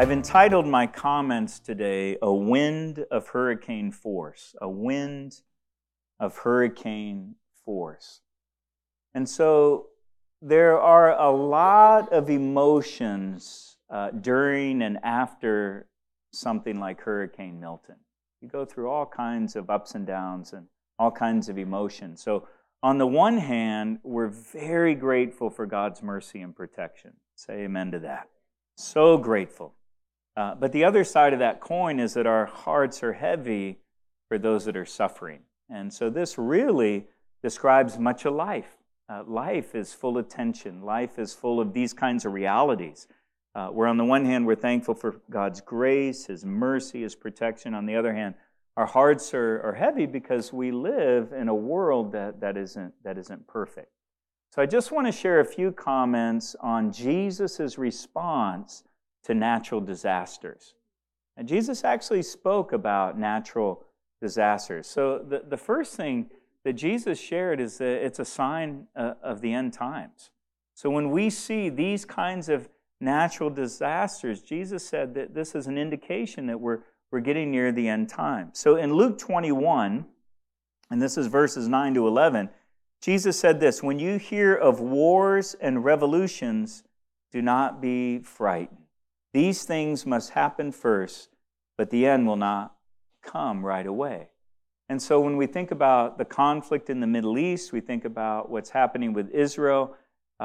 I've entitled my comments today, A Wind of Hurricane Force. A wind of hurricane force. And so there are a lot of emotions during and after something like Hurricane Milton. You go through all kinds of ups and downs and all kinds of emotions. So on the one hand, we're very grateful for God's mercy and protection. Say amen to that. So grateful. But the other side of that coin is that our hearts are heavy for those that are suffering. And so this really describes much of life. Life is full of tension. Life is full of these kinds of realities. Where on the one hand, we're thankful for God's grace, His mercy, His protection. On the other hand, our hearts are heavy because we live in a world that isn't perfect. So I just want to share a few comments on Jesus' response to natural disasters. And Jesus actually spoke about natural disasters. So the first thing that Jesus shared is that it's a sign of the end times. So when we see these kinds of natural disasters, Jesus said that this is an indication that we're getting near the end time. So in Luke 21, and this is verses 9 to 11, Jesus said this, "When you hear of wars and revolutions, do not be frightened. These things must happen first, but the end will not come right away." And so when we think about the conflict in the Middle East, we think about what's happening with Israel,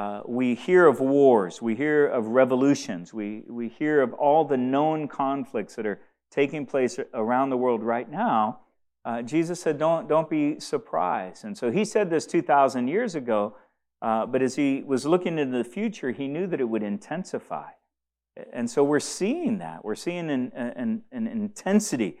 we hear of wars, we hear of revolutions, we hear of all the known conflicts that are taking place around the world right now. Jesus said, don't be surprised. And so he said this 2,000 years ago, but as he was looking into the future, he knew that it would intensify. And so we're seeing that. We're seeing an intensity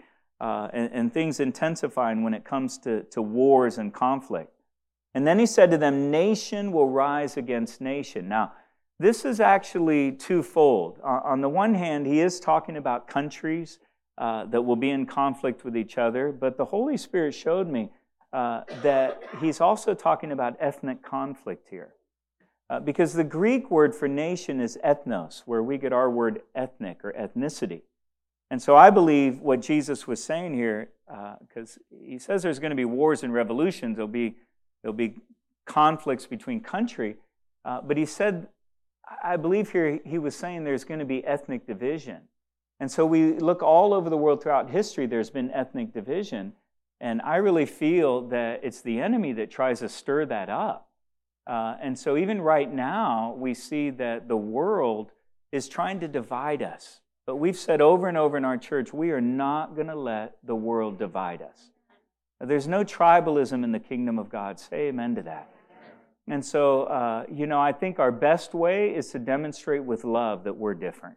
and things intensifying when it comes to wars and conflict. And then he said to them, "Nation will rise against nation." Now, this is actually twofold. On the one hand, he is talking about countries that will be in conflict with each other, but the Holy Spirit showed me that he's also talking about ethnic conflict here. Because the Greek word for nation is ethnos, where we get our word ethnic or ethnicity. And so I believe what Jesus was saying here, because he says there's going to be wars and revolutions, there'll be conflicts between country, but he said, I believe here he was saying there's going to be ethnic division. And so we look all over the world throughout history, there's been ethnic division, and I really feel that it's the enemy that tries to stir that up. And so even right now, we see that the world is trying to divide us. But we've said over and over in our church, we are not going to let the world divide us. There's no tribalism in the kingdom of God. Say amen to that. And so, I think our best way is to demonstrate with love that we're different.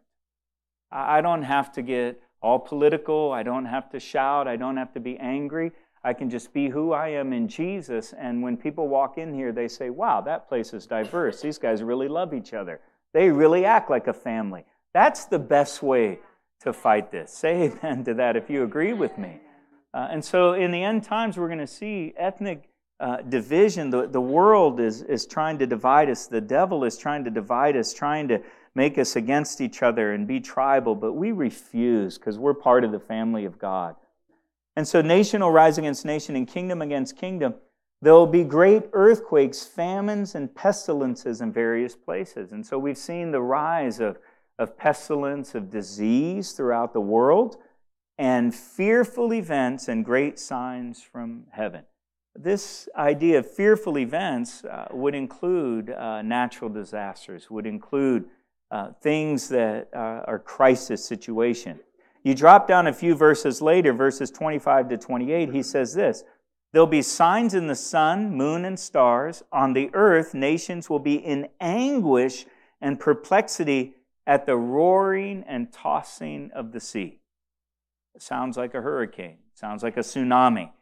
I don't have to get all political. I don't have to shout. I don't have to be angry. I can just be who I am in Jesus, and when people walk in here, they say, "Wow, that place is diverse. These guys really love each other. They really act like a family." That's the best way to fight this. Say amen to that if you agree with me. And so in the end times, we're going to see ethnic division. The world is trying to divide us. The devil is trying to divide us, trying to make us against each other and be tribal, but we refuse because we're part of the family of God. And so nation will rise against nation and kingdom against kingdom. There will be great earthquakes, famines, and pestilences in various places. And so we've seen the rise of pestilence, of disease throughout the world, and fearful events and great signs from heaven. This idea of fearful events would include natural disasters, would include things that are crisis situation. You drop down a few verses later, verses 25 to 28, he says this, "There'll be signs in the sun, moon, and stars. On the earth, nations will be in anguish and perplexity at the roaring and tossing of the sea." It sounds like a hurricane. It sounds like a tsunami.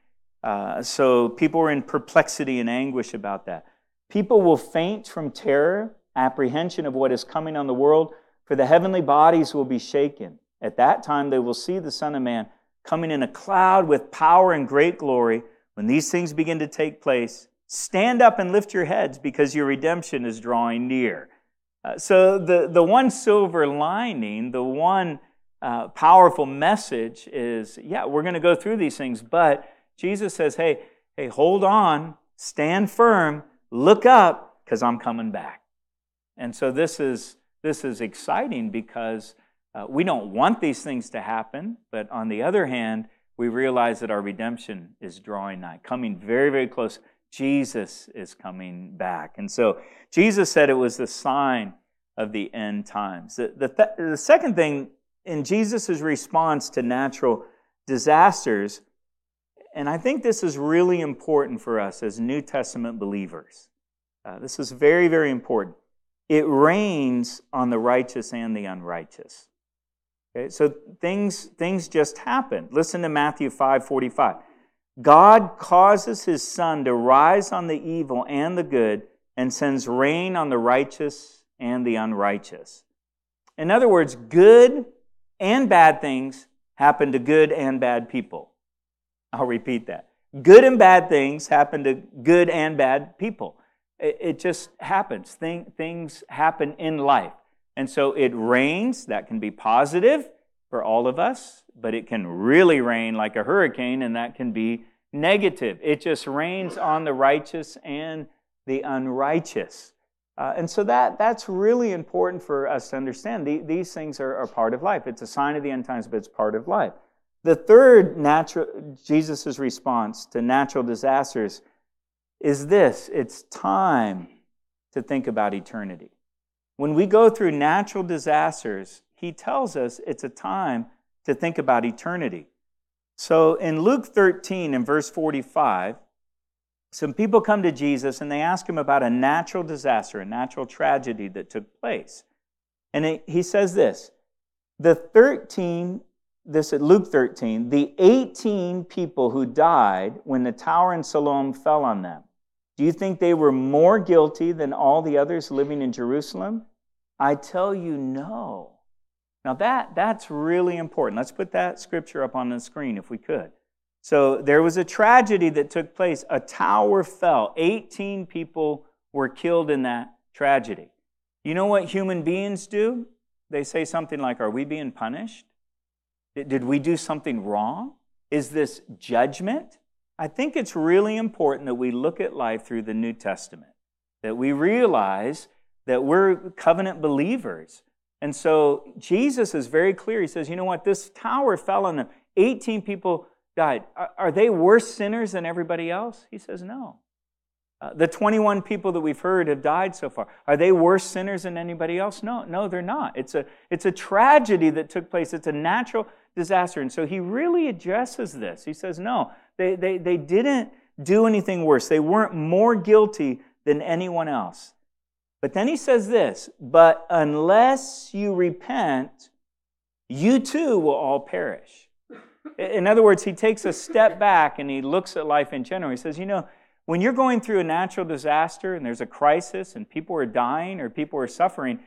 So people are in perplexity and anguish about that. People will faint from terror, apprehension of what is coming on the world, for the heavenly bodies will be shaken. At that time they will see the Son of Man coming in a cloud with power and great glory. When these things begin to take place, stand up and lift your heads because your redemption is drawing near. So the one silver lining, the one powerful message is, yeah, we're going to go through these things, but Jesus says, hey, hold on, stand firm, look up, because I'm coming back. And so this is exciting because we don't want these things to happen, but on the other hand, we realize that our redemption is drawing nigh, coming very, very close. Jesus is coming back. And so Jesus said it was the sign of the end times. The second thing in Jesus' response to natural disasters, and I think this is really important for us as New Testament believers. This is very, very important. It rains on the righteous and the unrighteous. Okay, so things just happen. Listen to Matthew 5:45. God causes his sun to rise on the evil and the good and sends rain on the righteous and the unrighteous. In other words, good and bad things happen to good and bad people. I'll repeat that. Good and bad things happen to good and bad people. It just happens. Things happen in life. And so it rains. That can be positive for all of us, but it can really rain like a hurricane, and that can be negative. It just rains on the righteous and the unrighteous. And so that's really important for us to understand. These things are part of life. It's a sign of the end times, but it's part of life. The third Jesus' response to natural disasters is this: it's time to think about eternity. When we go through natural disasters, he tells us it's a time to think about eternity. So in Luke 13 and verse 45, some people come to Jesus and they ask him about a natural disaster, a natural tragedy that took place. And he says this, at Luke 13, the 18 people who died when the tower in Siloam fell on them, do you think they were more guilty than all the others living in Jerusalem? I tell you, no. Now that's really important. Let's put that scripture up on the screen if we could. So there was a tragedy that took place. A tower fell. 18 people were killed in that tragedy. You know what human beings do? They say something like, are we being punished? Did we do something wrong? Is this judgment? I think it's really important that we look at life through the New Testament, that we realize that we're covenant believers. And so Jesus is very clear. He says, you know what? This tower fell on them. 18 people died. Are they worse sinners than everybody else? He says, no. The 21 people that we've heard have died so far. Are they worse sinners than anybody else? No, they're not. It's a tragedy that took place. It's a natural disaster. And so he really addresses this. He says, no, they didn't do anything worse. They weren't more guilty than anyone else. But then he says this, but unless you repent, you too will all perish. In other words, he takes a step back and he looks at life in general. He says, you know, when you're going through a natural disaster and there's a crisis and people are dying or people are suffering,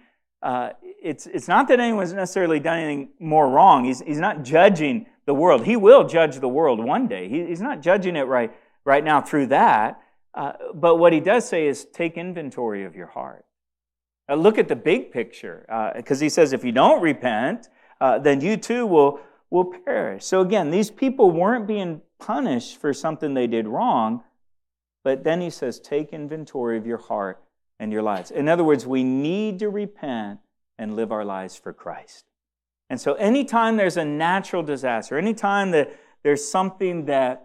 it's not that anyone's necessarily done anything more wrong. He's not judging the world. He will judge the world one day. He's not judging it right now through that. But what he does say is take inventory of your heart. Look at the big picture, because he says if you don't repent, then you too will perish. So again, these people weren't being punished for something they did wrong, but then he says take inventory of your heart and your lives. In other words, we need to repent and live our lives for Christ. And so anytime there's a natural disaster, anytime that there's something that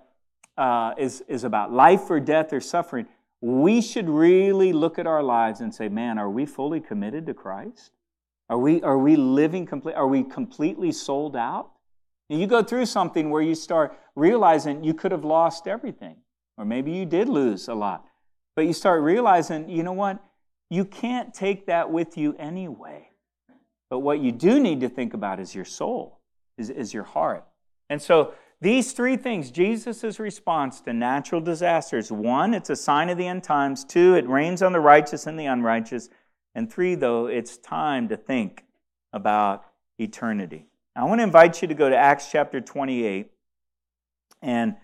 is about life or death or suffering, we should really look at our lives and say, man, are we fully committed to Christ? Are we living complete? Are we completely sold out? And you go through something where you start realizing you could have lost everything, or maybe you did lose a lot, but you start realizing, you know what? You can't take that with you anyway. But what you do need to think about is your soul, is your heart. And so these three things, Jesus' response to natural disasters. 1, it's a sign of the end times. 2, it rains on the righteous and the unrighteous. And 3, though, it's time to think about eternity. I want to invite you to go to Acts chapter 28. And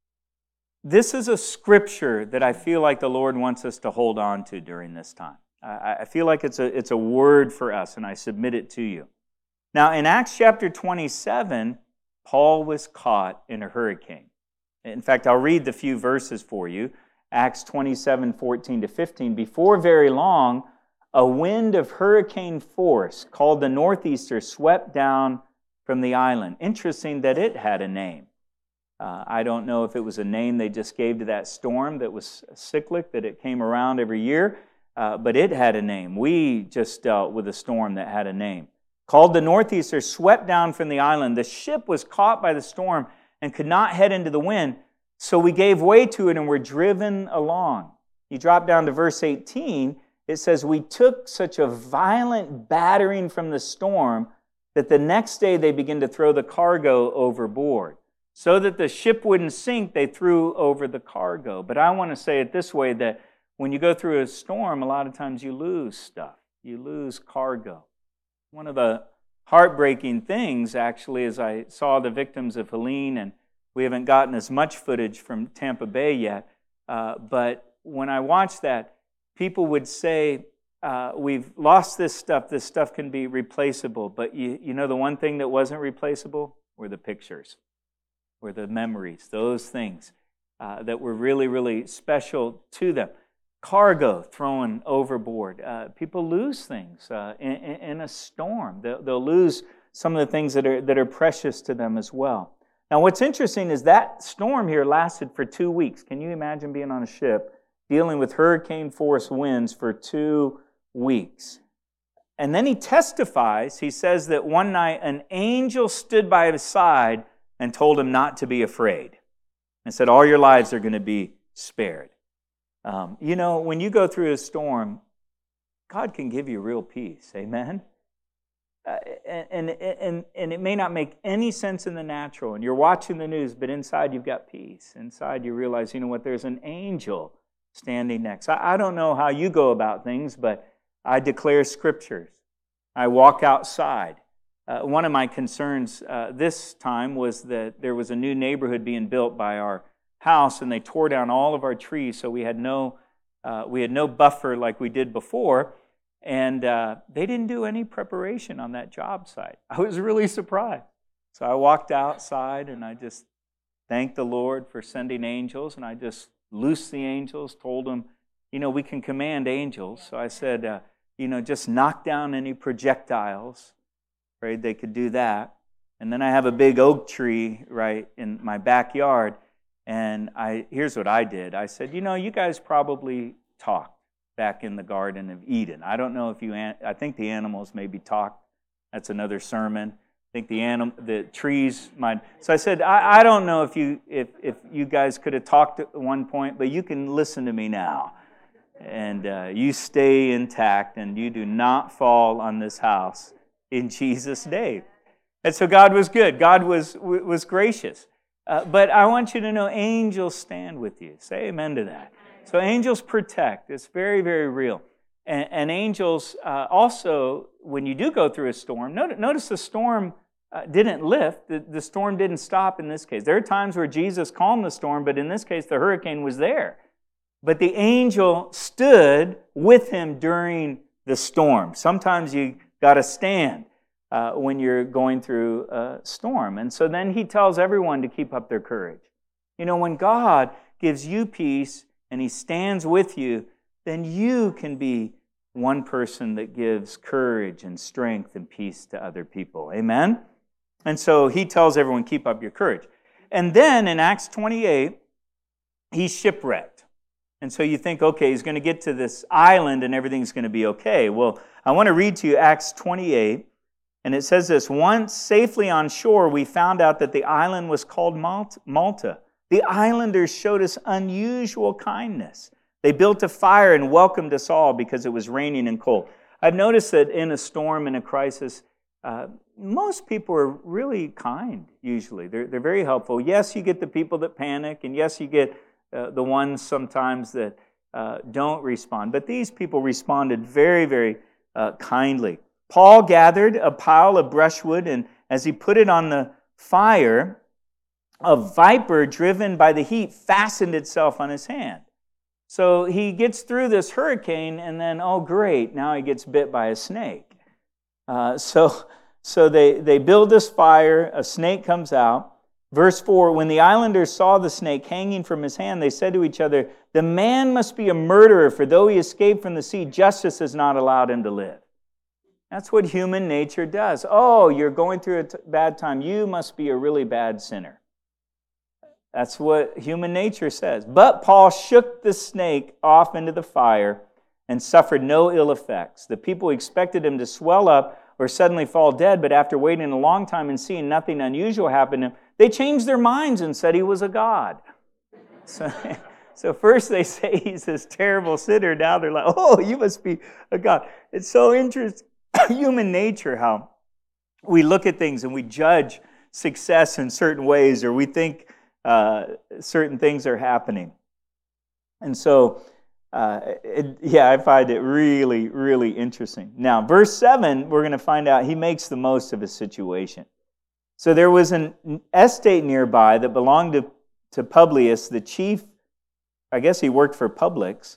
this is a scripture that I feel like the Lord wants us to hold on to during this time. I feel like it's a word for us, and I submit it to you. Now, in Acts chapter 27, Paul was caught in a hurricane. In fact, I'll read the few verses for you. Acts 27, 14 to 15. Before very long, a wind of hurricane force called the Northeaster swept down from the island. Interesting that it had a name. I don't know if it was a name they just gave to that storm that was cyclic, that it came around every year, but it had a name. We just dealt with a storm that had a name. Called the Northeaster, swept down from the island. The ship was caught by the storm and could not head into the wind, so we gave way to it and were driven along. You drop down to verse 18, it says, we took such a violent battering from the storm that the next day they began to throw the cargo overboard. So that the ship wouldn't sink, they threw over the cargo. But I want to say it this way, that when you go through a storm, a lot of times you lose stuff. You lose cargo. One of the heartbreaking things, actually, is I saw the victims of Helene, and we haven't gotten as much footage from Tampa Bay yet, but when I watched that, people would say, we've lost this stuff can be replaceable, but you know the one thing that wasn't replaceable were the pictures, were the memories, those things that were really, really special to them. Cargo thrown overboard. People lose things in a storm. They'll lose some of the things that are precious to them as well. Now, what's interesting is that storm here lasted for 2 weeks. Can you imagine being on a ship dealing with hurricane force winds for 2 weeks? And then he testifies, he says that one night an angel stood by his side and told him not to be afraid and said, all your lives are going to be spared. You know, when you go through a storm, God can give you real peace. Amen? And it may not make any sense in the natural, and you're watching the news, but inside you've got peace. Inside you realize, you know what, there's an angel standing next. I don't know how you go about things, but I declare scriptures. I walk outside. One of my concerns this time was that there was a new neighborhood being built by our house, and they tore down all of our trees, so we had no buffer like we did before, and they didn't do any preparation on that job site. I was really surprised. So I walked outside, and I just thanked the Lord for sending angels, and I just loosed the angels, told them, you know, we can command angels. So I said, just knock down any projectiles. Prayed they could do that. And then I have a big oak tree right in my backyard, and here's what I did. I said, you guys probably talked back in the Garden of Eden. I don't know if I think the animals maybe talked. That's another sermon. I think the trees might. So I said, I don't know if you guys could have talked at one point, but you can listen to me now. And you stay intact, and you do not fall on this house in Jesus' name. And so God was good. God was gracious. But I want you to know angels stand with you. Say amen to that. So angels protect. It's very, very real. And angels also, when you do go through a storm, notice the storm didn't lift. The storm didn't stop in this case. There are times where Jesus calmed the storm, but in this case, the hurricane was there. But the angel stood with him during the storm. Sometimes you got to stand when you're going through a storm. And so then he tells everyone to keep up their courage. When God gives you peace and he stands with you, then you can be one person that gives courage and strength and peace to other people. Amen? And so he tells everyone, keep up your courage. And then in Acts 28, he's shipwrecked. And so you think, okay, he's going to get to this island and everything's going to be okay. Well, I want to read to you Acts 28. And it says this, once safely on shore, we found out that the island was called Malta. The islanders showed us unusual kindness. They built a fire and welcomed us all because it was raining and cold. I've noticed that in a storm, in a crisis, most people are really kind, usually. They're very helpful. Yes, you get the people that panic, and yes, you get the ones sometimes that don't respond. But these people responded very, very kindly. Paul gathered a pile of brushwood, and as he put it on the fire, a viper driven by the heat fastened itself on his hand. So he gets through this hurricane, and then, oh great, now he gets bit by a snake. So So they build this fire, a snake comes out. Verse 4, when the islanders saw the snake hanging from his hand, they said to each other, the man must be a murderer, for though he escaped from the sea, justice has not allowed him to live. That's what human nature does. Oh, you're going through a bad time. You must be a really bad sinner. That's what human nature says. But Paul shook the snake off into the fire and suffered no ill effects. The people expected him to swell up or suddenly fall dead, but after waiting a long time and seeing nothing unusual happen to him, they changed their minds and said he was a god. So first they say he's this terrible sinner. Now they're like, oh, you must be a god. It's so interesting, human nature, how we look at things and we judge success in certain ways, or we think certain things are happening. And so, I find it really, really interesting. Now, verse 7, we're going to find out he makes the most of his situation. So there was an estate nearby that belonged to Publius, the chief. I guess he worked for Publix.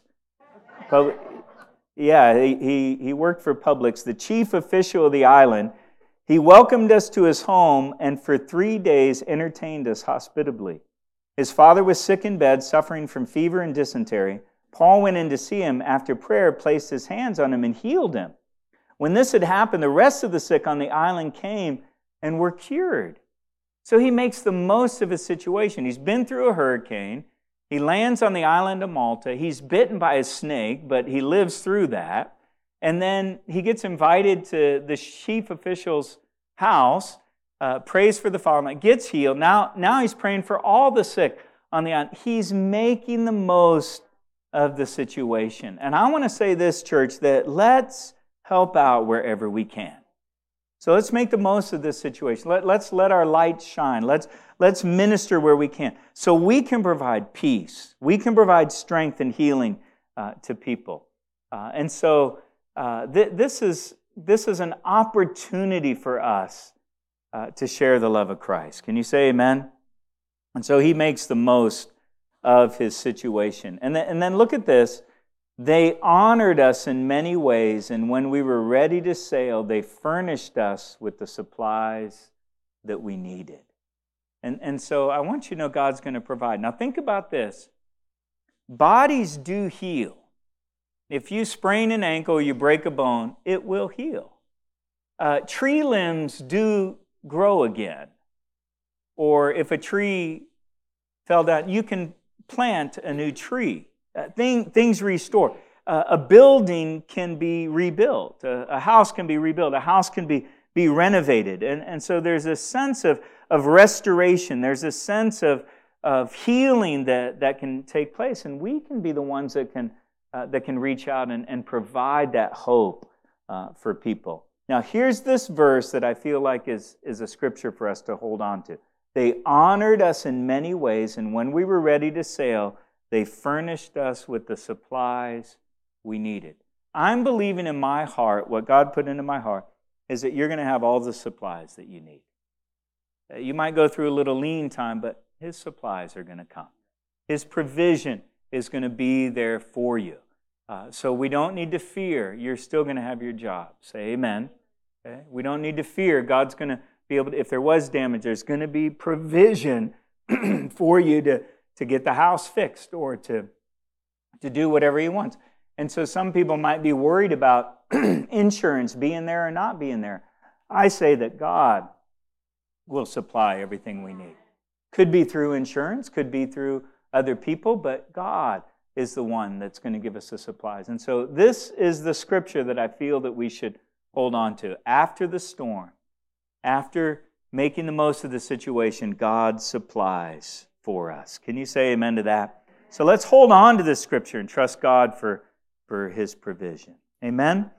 He worked for Publix, the chief official of the island. He welcomed us to his home and for 3 days entertained us hospitably. His father was sick in bed, suffering from fever and dysentery. Paul went in to see him. After prayer, placed his hands on him and healed him. When this had happened, the rest of the sick on the island came and were cured. So he makes the most of his situation. He's been through a hurricane. He lands on the island of Malta. He's bitten by a snake, but he lives through that. And then he gets invited to the chief official's house, prays for the fallen, gets healed. Now he's praying for all the sick on the island. He's making the most of the situation. And I want to say this, church, that let's help out wherever we can. So let's make the most of this situation. Let's let our light shine. Let's minister where we can. So we can provide peace. We can provide strength and healing to people. This is an opportunity for us to share the love of Christ. Can you say amen? And so he makes the most of his situation. And then look at this. They honored us in many ways, and when we were ready to sail, they furnished us with the supplies that we needed. And so I want you to know God's going to provide. Now think about this. Bodies do heal. If you sprain an ankle, you break a bone, it will heal. Tree limbs do grow again. Or if a tree fell down, you can plant a new tree. Things restore. A building can be rebuilt. A house can be rebuilt. A house can be renovated. And so there's a sense of restoration. There's a sense of healing that can take place. And we can be the ones that can reach out and provide that hope for people. Now, here's this verse that I feel like is a scripture for us to hold on to. They honored us in many ways, and when we were ready to sail, they furnished us with the supplies we needed. I'm believing in my heart, what God put into my heart, is that you're going to have all the supplies that you need. You might go through a little lean time, but His supplies are going to come. His provision is going to be there for you. So we don't need to fear. You're still going to have your job. Say amen. Okay? We don't need to fear. God's going to be able to, if there was damage, there's going to be provision for you to get the house fixed or to do whatever He wants. And so some people might be worried about insurance being there or not being there. I say that God will supply everything we need. Could be through insurance, could be through other people, but God is the one that's going to give us the supplies. And so this is the scripture that I feel that we should hold on to. After the storm, after making the most of the situation, God supplies for us. Can you say amen to that? So let's hold on to this scripture and trust God for His provision. Amen?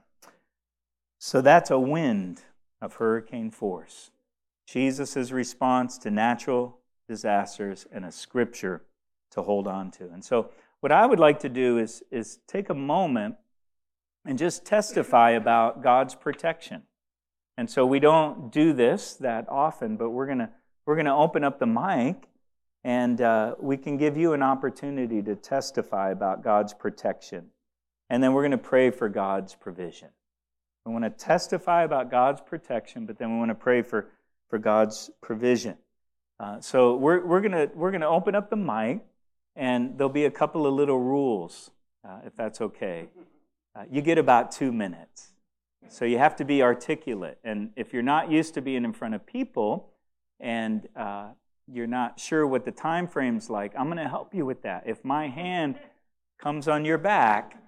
So that's a wind of hurricane force. Jesus' response to natural disasters and a scripture to hold on to. And so what I would like to do is take a moment and just testify about God's protection. And so we don't do this that often, but we're gonna open up the mic and we can give you an opportunity to testify about God's protection. And then we're going to pray for God's provision. We want to testify about God's protection, but then we want to pray for God's provision. So we're gonna open up the mic, and there'll be a couple of little rules, if that's okay. You get about 2 minutes. So you have to be articulate. And if you're not used to being in front of people and you're not sure what the time frame's like, I'm going to help you with that. If my hand comes on your back,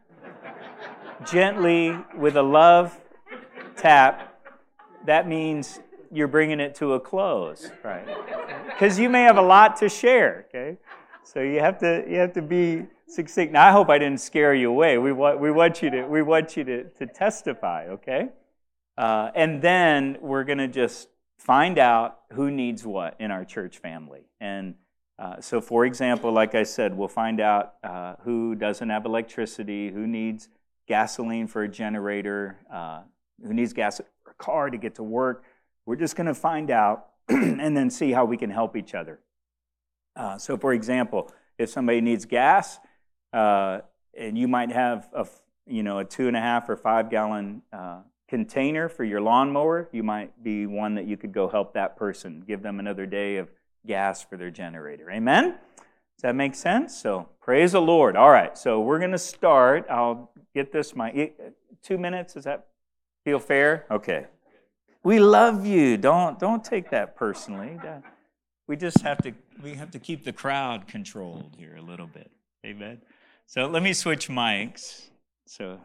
gently with a love tap, that means you're bringing it to a close, right? Because you may have a lot to share, okay? So you have to be succinct. Now, I hope I didn't scare you away. We want you to testify, okay? And then we're going to just find out who needs what in our church family. And so, for example, like I said, we'll find out who doesn't have electricity, who needs gasoline for a generator, who needs gas for a car to get to work. We're just going to find out and then see how we can help each other. So, for example, if somebody needs gas, and you might have a 2.5 or 5 gallon container for your lawnmower, you might be one that you could go help that person, give them another day of gas for their generator. Amen? Does that make sense? So, praise the Lord. All right, so we're going to start. I'll get this 2 minutes. Does that feel fair? Okay. We love you. Don't take that personally. We have to keep the crowd controlled here a little bit. Amen. So let me switch mics. So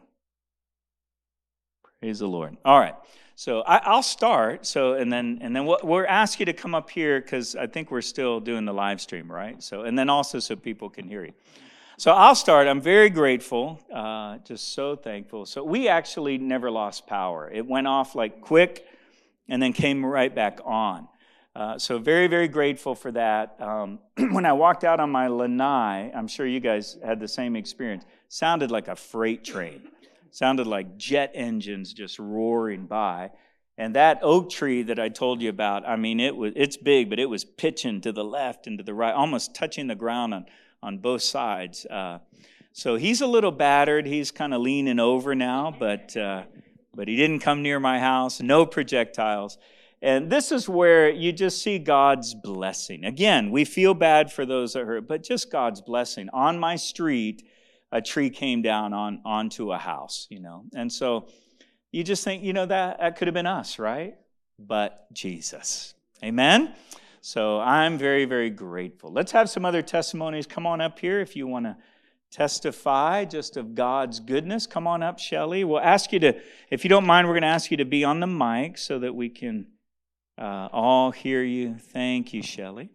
praise the Lord. All right. So I'll start. So and then we'll ask you to come up here because I think we're still doing the live stream, right? So and then also so people can hear you. So I'll start. I'm very grateful, just so thankful. So we actually never lost power. It went off like quick and then came right back on. So very, very grateful for that. When I walked out on my lanai, I'm sure you guys had the same experience. Sounded like a freight train. Sounded like jet engines just roaring by. And that oak tree that I told you about, I mean, it's big, but it was pitching to the left and to the right, almost touching the ground on both sides. So he's a little battered. He's kind of leaning over now, but he didn't come near my house. No projectiles. And this is where you just see God's blessing. Again, we feel bad for those that hurt, but just God's blessing. On my street, a tree came down onto a house, And so you just think, that could have been us, right? But Jesus. Amen? So I'm very, very grateful. Let's have some other testimonies. Come on up here if you want to testify just of God's goodness. Come on up, Shelley. We'll ask you to, if you don't mind, we're going to ask you to be on the mic so that we can all hear you. Thank you, Shelley.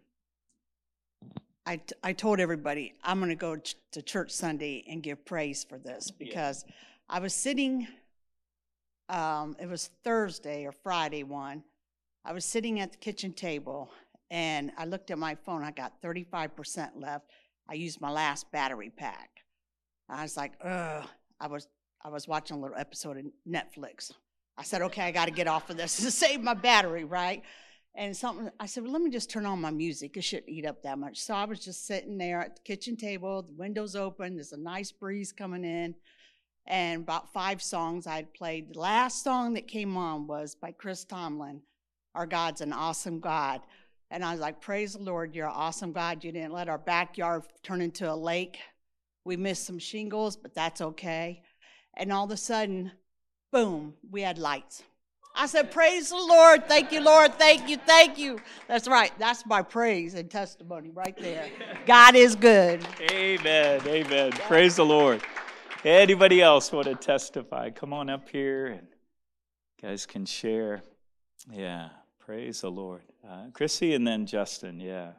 I told everybody I'm going to go to church Sunday and give praise for this because I was sitting, it was Thursday or Friday one. I was sitting at the kitchen table and I looked at my phone. I got 35% left. I used my last battery pack. I was like, ugh. I was watching a little episode of Netflix. I said, okay, I got to get off of this to save my battery, right? And I said, well, let me just turn on my music. It shouldn't eat up that much. So I was just sitting there at the kitchen table, the window's open, there's a nice breeze coming in, and about 5 songs I'd played. The last song that came on was by Chris Tomlin, Our God's an Awesome God. And I was like, praise the Lord, you're an awesome God. You didn't let our backyard turn into a lake. We missed some shingles, but that's okay. And all of a sudden, boom, we had lights. I said, praise the Lord. Thank you, Lord. Thank you. Thank you. That's right. That's my praise and testimony right there. God is good. Amen. Amen. Praise the Lord. Anybody else want to testify? Come on up here and you guys can share. Yeah. Praise the Lord. Chrissy and then Justin. Yeah.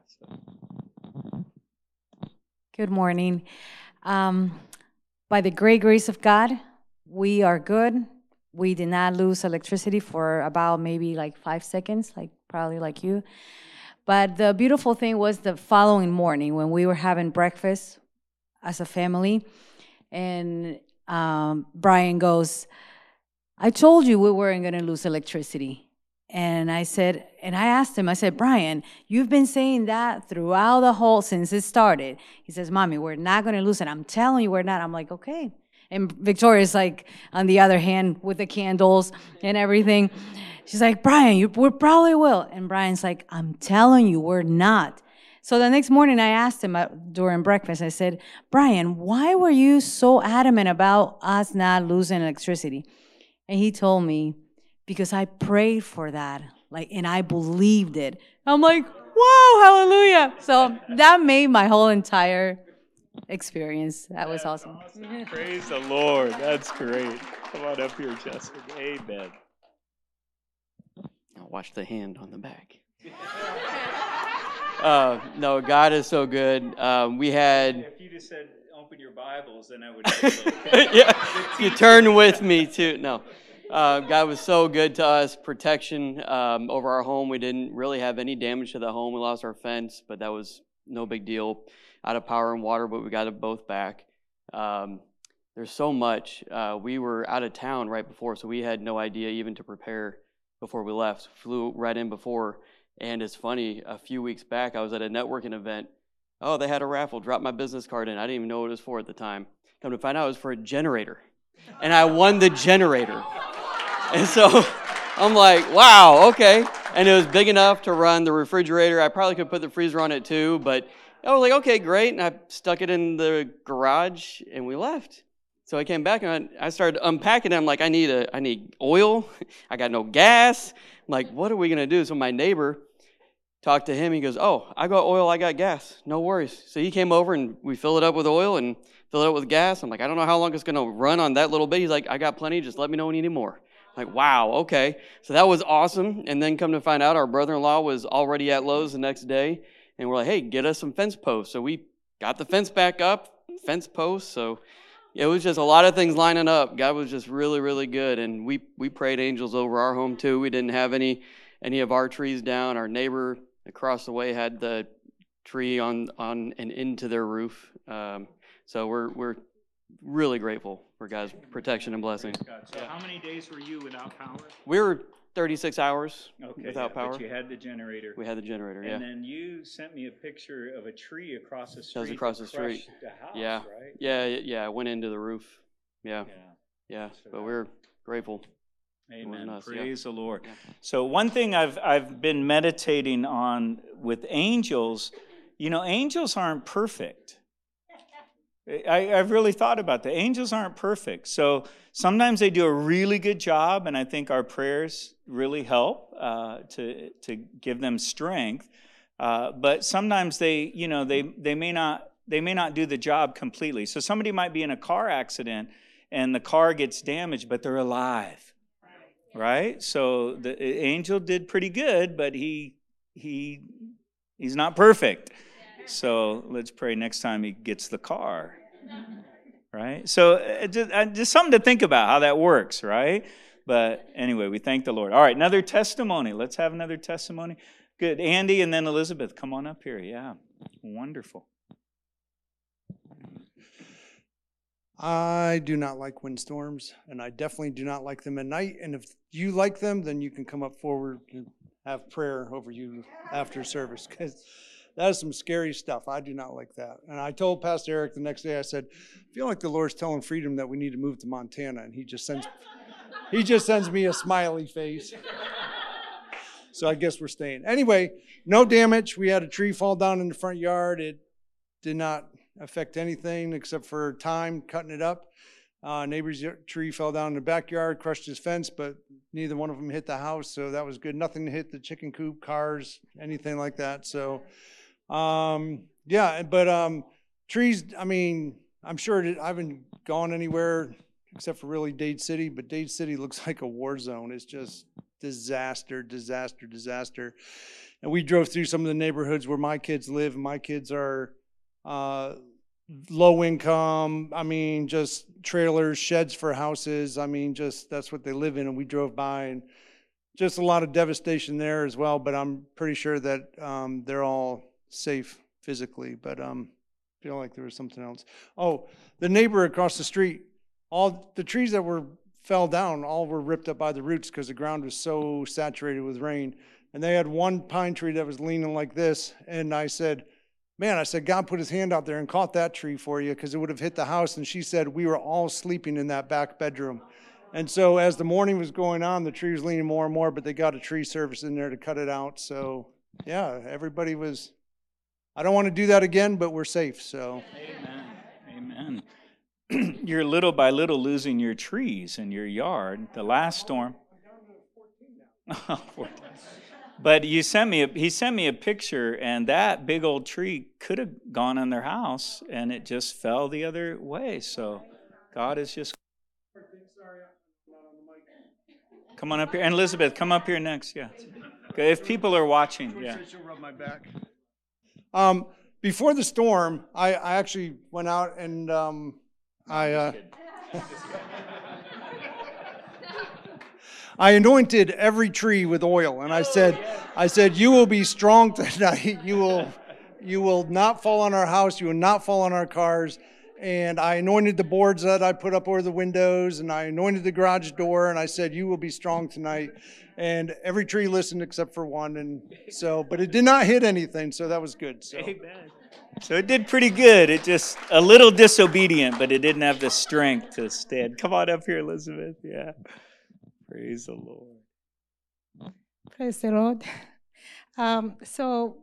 Good morning. By the great grace of God, we are good. We did not lose electricity for about maybe like 5 seconds, probably like you. But the beautiful thing was the following morning when we were having breakfast as a family, and Brian goes, I told you we weren't going to lose electricity. And I asked him, I said, Brian, you've been saying that throughout since it started. He says, Mommy, we're not going to lose it. I'm telling you we're not. I'm like, okay. And Victoria's like on the other hand with the candles and everything. She's like, Brian, we probably will. And Brian's like, I'm telling you, we're not. So the next morning I asked him during breakfast, I said, Brian, why were you so adamant about us not losing electricity? And he told me, because I prayed for that, and I believed it. I'm like, wow, hallelujah. So that made my whole entire experience. That was awesome. Praise the Lord. That's great. Come on up here, Justin. Amen. I'll watch the hand on the back. No, God is so good. We had... If you just said, open your Bibles, then I would have yeah, you turn with me too. No. God was so good to us. Protection over our home. We didn't really have any damage to the home. We lost our fence, but that was no big deal. Out of power and water, but we got it both back. There's so much. We were out of town right before, so we had no idea even to prepare before we left. Flew right in before, and it's funny, a few weeks back, I was at a networking event. Oh, they had a raffle. Dropped my business card in. I didn't even know what it was for at the time. Come to find out, it was for a generator. And I won the generator. And so I'm like, wow, okay. And it was big enough to run the refrigerator. I probably could put the freezer on it too, but I was like, okay, great. And I stuck it in the garage and we left. So I came back and I started unpacking it. I'm like, I need oil. I got no gas. I'm like, what are we going to do? So my neighbor talked to him. He goes, oh, I got oil. I got gas. No worries. So he came over and we filled it up with oil and filled it up with gas. I'm like, I don't know how long it's going to run on that little bit. He's like, I got plenty. Just let me know when you need more. Like, wow, okay. So that was awesome. And then come to find out, our brother-in-law was already at Lowe's the next day. And we're like, hey, get us some fence posts. So we got the fence back up, fence posts. So it was just a lot of things lining up. God was just really, really good. And we prayed angels over our home too. We didn't have any of our trees down. Our neighbor across the way had the tree on and into their roof. So we're really grateful for God's protection and blessing. So how many days were you without power? We were 36 hours Okay, without power. But you had the generator. We had the generator, yeah. And then you sent me a picture of a tree across the street. That was across the street. The house, Yeah. Right? Yeah. It went into the roof. Yeah. But we're grateful. Amen. Us, Praise the Lord. Yeah. So one thing I've been meditating on with angels, angels aren't perfect. I've really thought about that. Angels aren't perfect. So sometimes they do a really good job, and I think our prayers really help to give them strength. But sometimes they may not do the job completely. So somebody might be in a car accident and the car gets damaged, but they're alive. Right? So the angel did pretty good, but he's not perfect. So let's pray next time he gets the car, right? So just something to think about how that works, right? But anyway, we thank the Lord. All right, another testimony. Let's have another testimony. Good. Andy and then Elizabeth, come on up here. Yeah, wonderful. I do not like windstorms, and I definitely do not like them at night. And if you like them, then you can come up forward and have prayer over you after service, because that is some scary stuff. I do not like that. And I told Pastor Eric the next day, I said, I feel like the Lord's telling Freedom that we need to move to Montana, and he just sends me a smiley face. So I guess we're staying. Anyway, no damage. We had a tree fall down in the front yard. It did not affect anything except for time cutting it up. Neighbor's tree fell down in the backyard, crushed his fence, but neither one of them hit the house, so that was good. Nothing to hit the chicken coop, cars, anything like that. So, trees, I mean, I'm sure I haven't gone anywhere except for really Dade City, but Dade City looks like a war zone. It's just disaster. And we drove through some of the neighborhoods where my kids live, and my kids are low income. I mean, just trailers, sheds for houses. I mean, just that's what they live in. And we drove by, and just a lot of devastation there as well. But I'm pretty sure that they're all safe physically. But feel like there was something else. Oh, the neighbor across the street, all the trees that fell down, all were ripped up by the roots because the ground was so saturated with rain. And they had one pine tree that was leaning like this. And I said, man, I said, God put his hand out there and caught that tree for you because it would have hit the house. And she said, we were all sleeping in that back bedroom. And so as the morning was going on, the tree was leaning more and more, but they got a tree service in there to cut it out. So, yeah, everybody was, I don't want to do that again, but we're safe, so. Amen. Amen. You're little by little losing your trees in your yard. The last storm. 14. But he sent me a picture, and that big old tree could have gone on their house, and it just fell the other way. So God is just. Come on up here. And Elizabeth, come up here next. Yeah. Okay, if people are watching. Yeah. She'll rub my back. Before the storm, I actually went out and I anointed every tree with oil, and I said, you will be strong tonight. You will not fall on our house. You will not fall on our cars. And I anointed the boards that I put up over the windows, and I anointed the garage door, and I said, you will be strong tonight. And every tree listened except for one, and so, but it did not hit anything, so that was good. So. Amen. So it did pretty good. It just a little disobedient, but it didn't have the strength to stand. Come on up here, Elizabeth. Yeah. Praise the Lord. Praise the Lord. So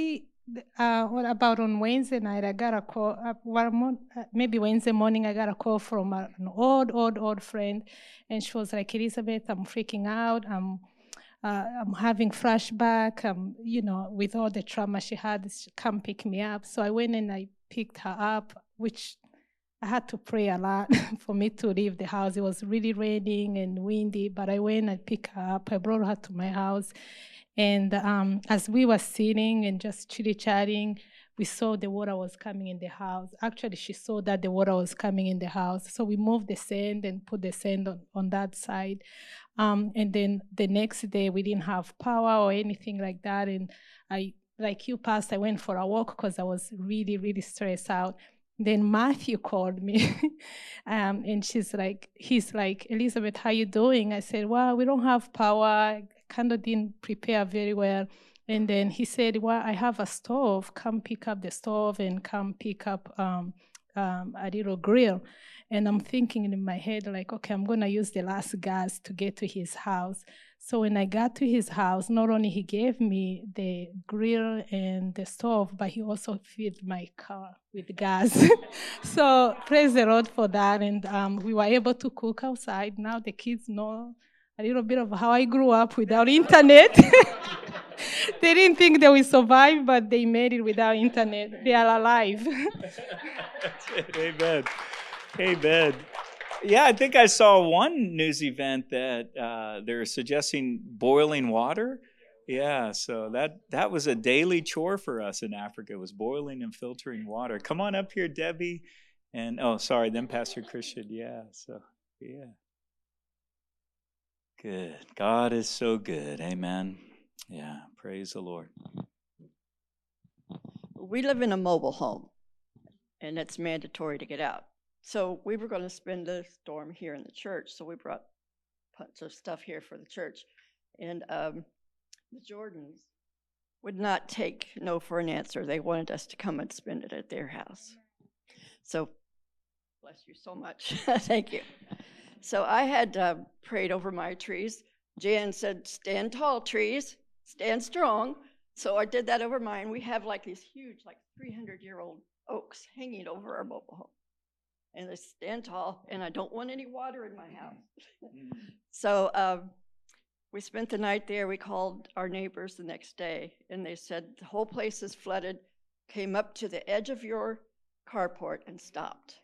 what about on Wednesday night, I got a call, maybe Wednesday morning, I got a call from an old friend, and she was like, Elizabeth, I'm freaking out. I'm having flashback. With all the trauma she had, she come pick me up. So I went and I picked her up, which I had to pray a lot for me to leave the house. It was really raining and windy, but I went and I picked her up. I brought her to my house. And as we were sitting and just chitty-chatting, we saw the water was coming in the house. Actually, she saw that the water was coming in the house. So we moved the sand and put the sand on that side. And then the next day, we didn't have power or anything like that. And I, like you, Pastor, I went for a walk because I was really, really stressed out. Then Matthew called me, and he's like, Elizabeth, how you doing? I said, well, we don't have power. I kind of didn't prepare very well. And then he said, well, I have a stove. Come pick up the stove and come pick up a little grill. And I'm thinking in my head, like, okay, I'm going to use the last gas to get to his house. So when I got to his house, not only he gave me the grill and the stove, but he also filled my car with gas. So praise the Lord for that. And we were able to cook outside. Now the kids know a little bit of how I grew up without internet. They didn't think they would survive, but they made it without internet. They are alive. Amen. Amen. Yeah, I think I saw one news event that they're suggesting boiling water. Yeah, so that was a daily chore for us in Africa, was boiling and filtering water. Come on up here, Debbie. And, then Pastor Christian. Yeah, so, yeah. Good. God is so good. Amen. Yeah, praise the Lord. We live in a mobile home, and it's mandatory to get out. So we were going to spend the storm here in the church, so we brought a bunch of stuff here for the church. And the Jordans would not take no for an answer. They wanted us to come and spend it at their house. So, bless you so much. Thank you. So I had prayed over my trees. Jan said, stand tall, trees, stand strong. So I did that over mine. We have like these huge, like 300-year-old oaks hanging over our mobile home. And they stand tall, and I don't want any water in my house. So we spent the night there. We called our neighbors the next day, and they said the whole place is flooded, came up to the edge of your carport and stopped.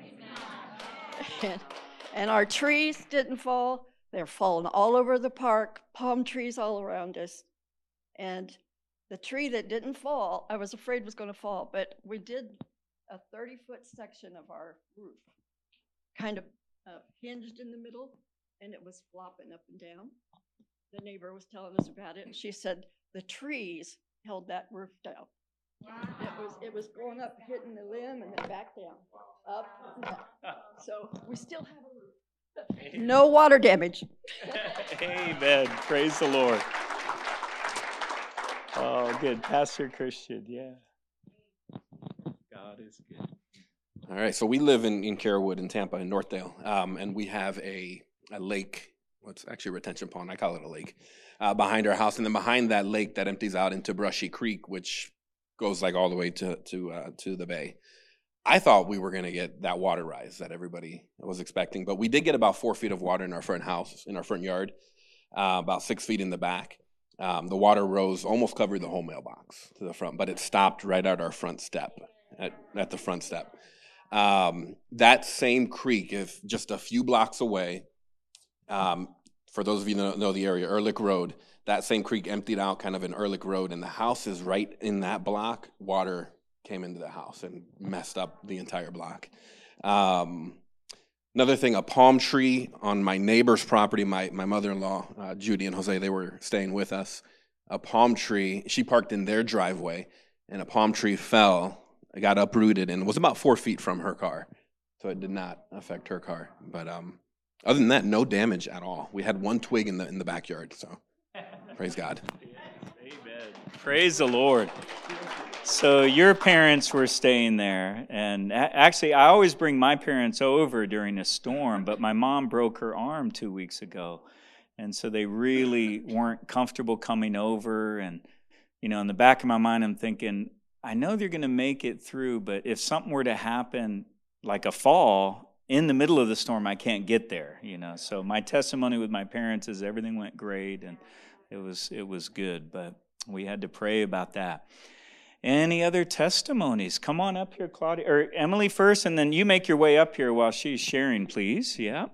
And our trees didn't fall. They're falling all over the park, palm trees all around us. And the tree that didn't fall, I was afraid was going to fall, but we did a 30-foot section of our roof, kind of hinged in the middle, and it was flopping up and down. The neighbor was telling us about it, and she said the trees held that roof down. Wow. It was going up, hitting the limb, and then back down, up and down. So we still have a roof. No water damage. Amen. Praise the Lord. Oh, good. Pastor Christian, yeah. is good. All right, so we live in Carrollwood in Tampa, in Northdale, and we have a lake. What's actually a retention pond? I call it a lake behind our house, and then behind that lake that empties out into Brushy Creek, which goes like all the way to the bay. I thought we were going to get that water rise that everybody was expecting, but we did get about 4 feet of water in our front house, in our front yard, about 6 feet in the back. The water rose, almost covered the whole mailbox to the front, but it stopped right at our front step, at the front step. That same creek, if just a few blocks away, for those of you that know the area, Ehrlich Road, that same creek emptied out kind of in Ehrlich Road, and the house is right in that block. Water came into the house and messed up the entire block. Another thing, a palm tree on my neighbor's property, my mother-in-law, Judy and Jose, they were staying with us. A palm tree, she parked in their driveway, and a palm tree fell. It got uprooted and was about 4 feet from her car. So it did not affect her car. But other than that, no damage at all. We had one twig in the backyard, so praise God. Amen. Praise the Lord. So your parents were staying there, and actually I always bring my parents over during a storm, but my mom broke her arm 2 weeks ago, and so they really weren't comfortable coming over. And in the back of my mind I'm thinking, I know they're going to make it through, but if something were to happen, like a fall in the middle of the storm, I can't get there, So my testimony with my parents is everything went great, and it was good, but we had to pray about that. Any other testimonies? Come on up here, Claudia, or Emily first, and then you make your way up here while she's sharing, please. Yeah.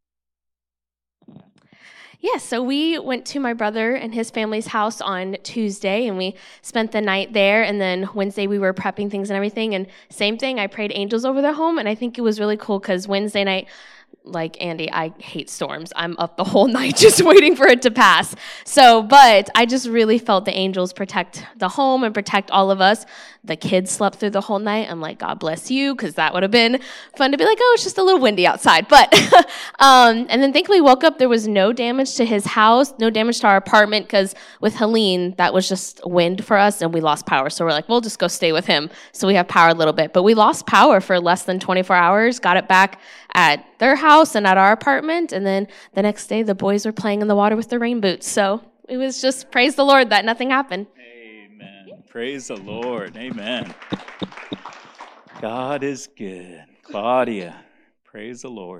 Yeah, so we went to my brother and his family's house on Tuesday, and we spent the night there, and then Wednesday we were prepping things and everything, and same thing, I prayed angels over their home, and I think it was really cool because Wednesday night, like Andy, I hate storms. I'm up the whole night just waiting for it to pass. But I just really felt the angels protect the home and protect all of us. The kids slept through the whole night. I'm like, God bless you, because that would have been fun to be like, oh, it's just a little windy outside. But, and then thankfully woke up, there was no damage to his house, no damage to our apartment, because with Helene, that was just wind for us, and we lost power. So we're like, we'll just go stay with him. So we have power a little bit. But we lost power for less than 24 hours, got it back at their house and at our apartment, and then the next day the boys were playing in the water with their rain boots. So it was just praise the Lord that nothing happened. Amen. Praise the Lord. Amen. God is good. Claudia, praise the Lord.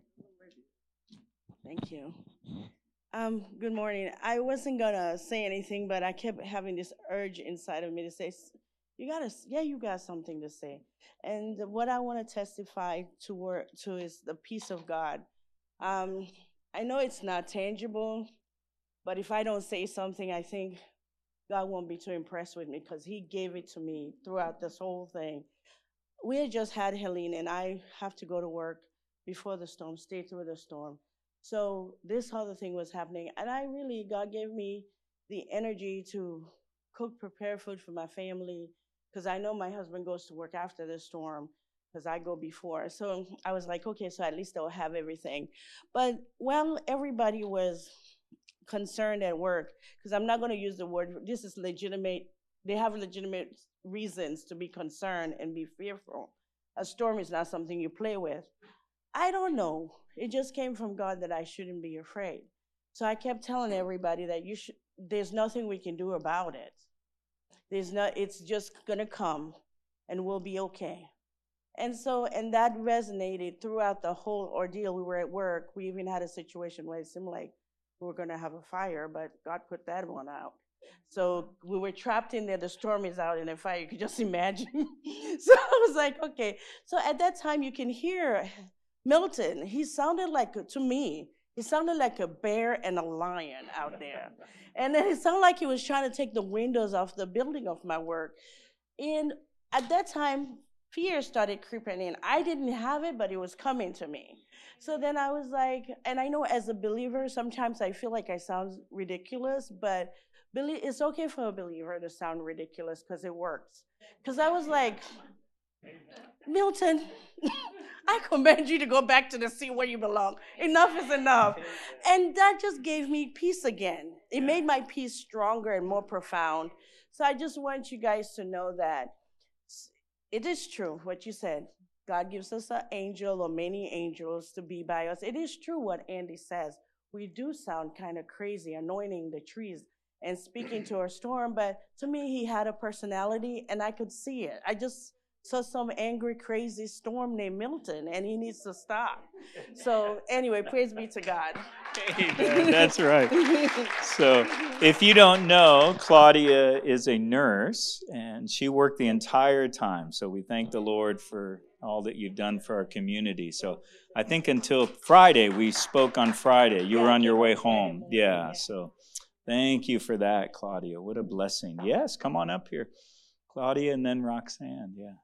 Thank you. Good morning. I wasn't gonna say anything, but I kept having this urge inside of me to say, you got something to say. And what I want to testify to is the peace of God. I know it's not tangible, but if I don't say something, I think God won't be too impressed with me because he gave it to me throughout this whole thing. We had just had Helene, and I have to go to work before the storm, stay through the storm. So this other thing was happening, and God gave me the energy to prepare food for my family, because I know my husband goes to work after the storm, because I go before. So I was like, okay, so at least they'll have everything. But when everybody was concerned at work, because I'm not going to use the word, this is legitimate, they have legitimate reasons to be concerned and be fearful. A storm is not something you play with. I don't know. It just came from God that I shouldn't be afraid. So I kept telling everybody that there's nothing we can do about it. It's just gonna come, and we'll be okay. And that resonated throughout the whole ordeal. We were at work. We even had a situation where it seemed like we were gonna have a fire, but God put that one out. So we were trapped in there. The storm is out in a fire. You could just imagine. So I was like, okay. So at that time, you can hear Milton. He sounded like, to me, he sounded like a bear and a lion out there. And then it sounded like he was trying to take the windows off the building of my work. And at that time, fear started creeping in. I didn't have it, but it was coming to me. So then I was like, and I know as a believer, sometimes I feel like I sound ridiculous, but it's okay for a believer to sound ridiculous because it works. Because I was like, Milton, I command you to go back to the sea where you belong. Enough is enough. And that just gave me peace again. It made my peace stronger and more profound. So I just want you guys to know that it is true what you said. God gives us an angel or many angels to be by us. It is true what Andy says. We do sound kind of crazy, anointing the trees and speaking to our storm, but to me, he had a personality and I could see it. I just saw some angry, crazy storm named Milton, and he needs to stop. So anyway, praise be to God. Amen. That's right. So if you don't know, Claudia is a nurse, and she worked the entire time. So we thank the Lord for all that you've done for our community. So I think until Friday, we spoke on Friday. You were on your way home. Yeah, so thank you for that, Claudia. What a blessing. Yes, come on up here. Claudia and then Roxanne, yeah.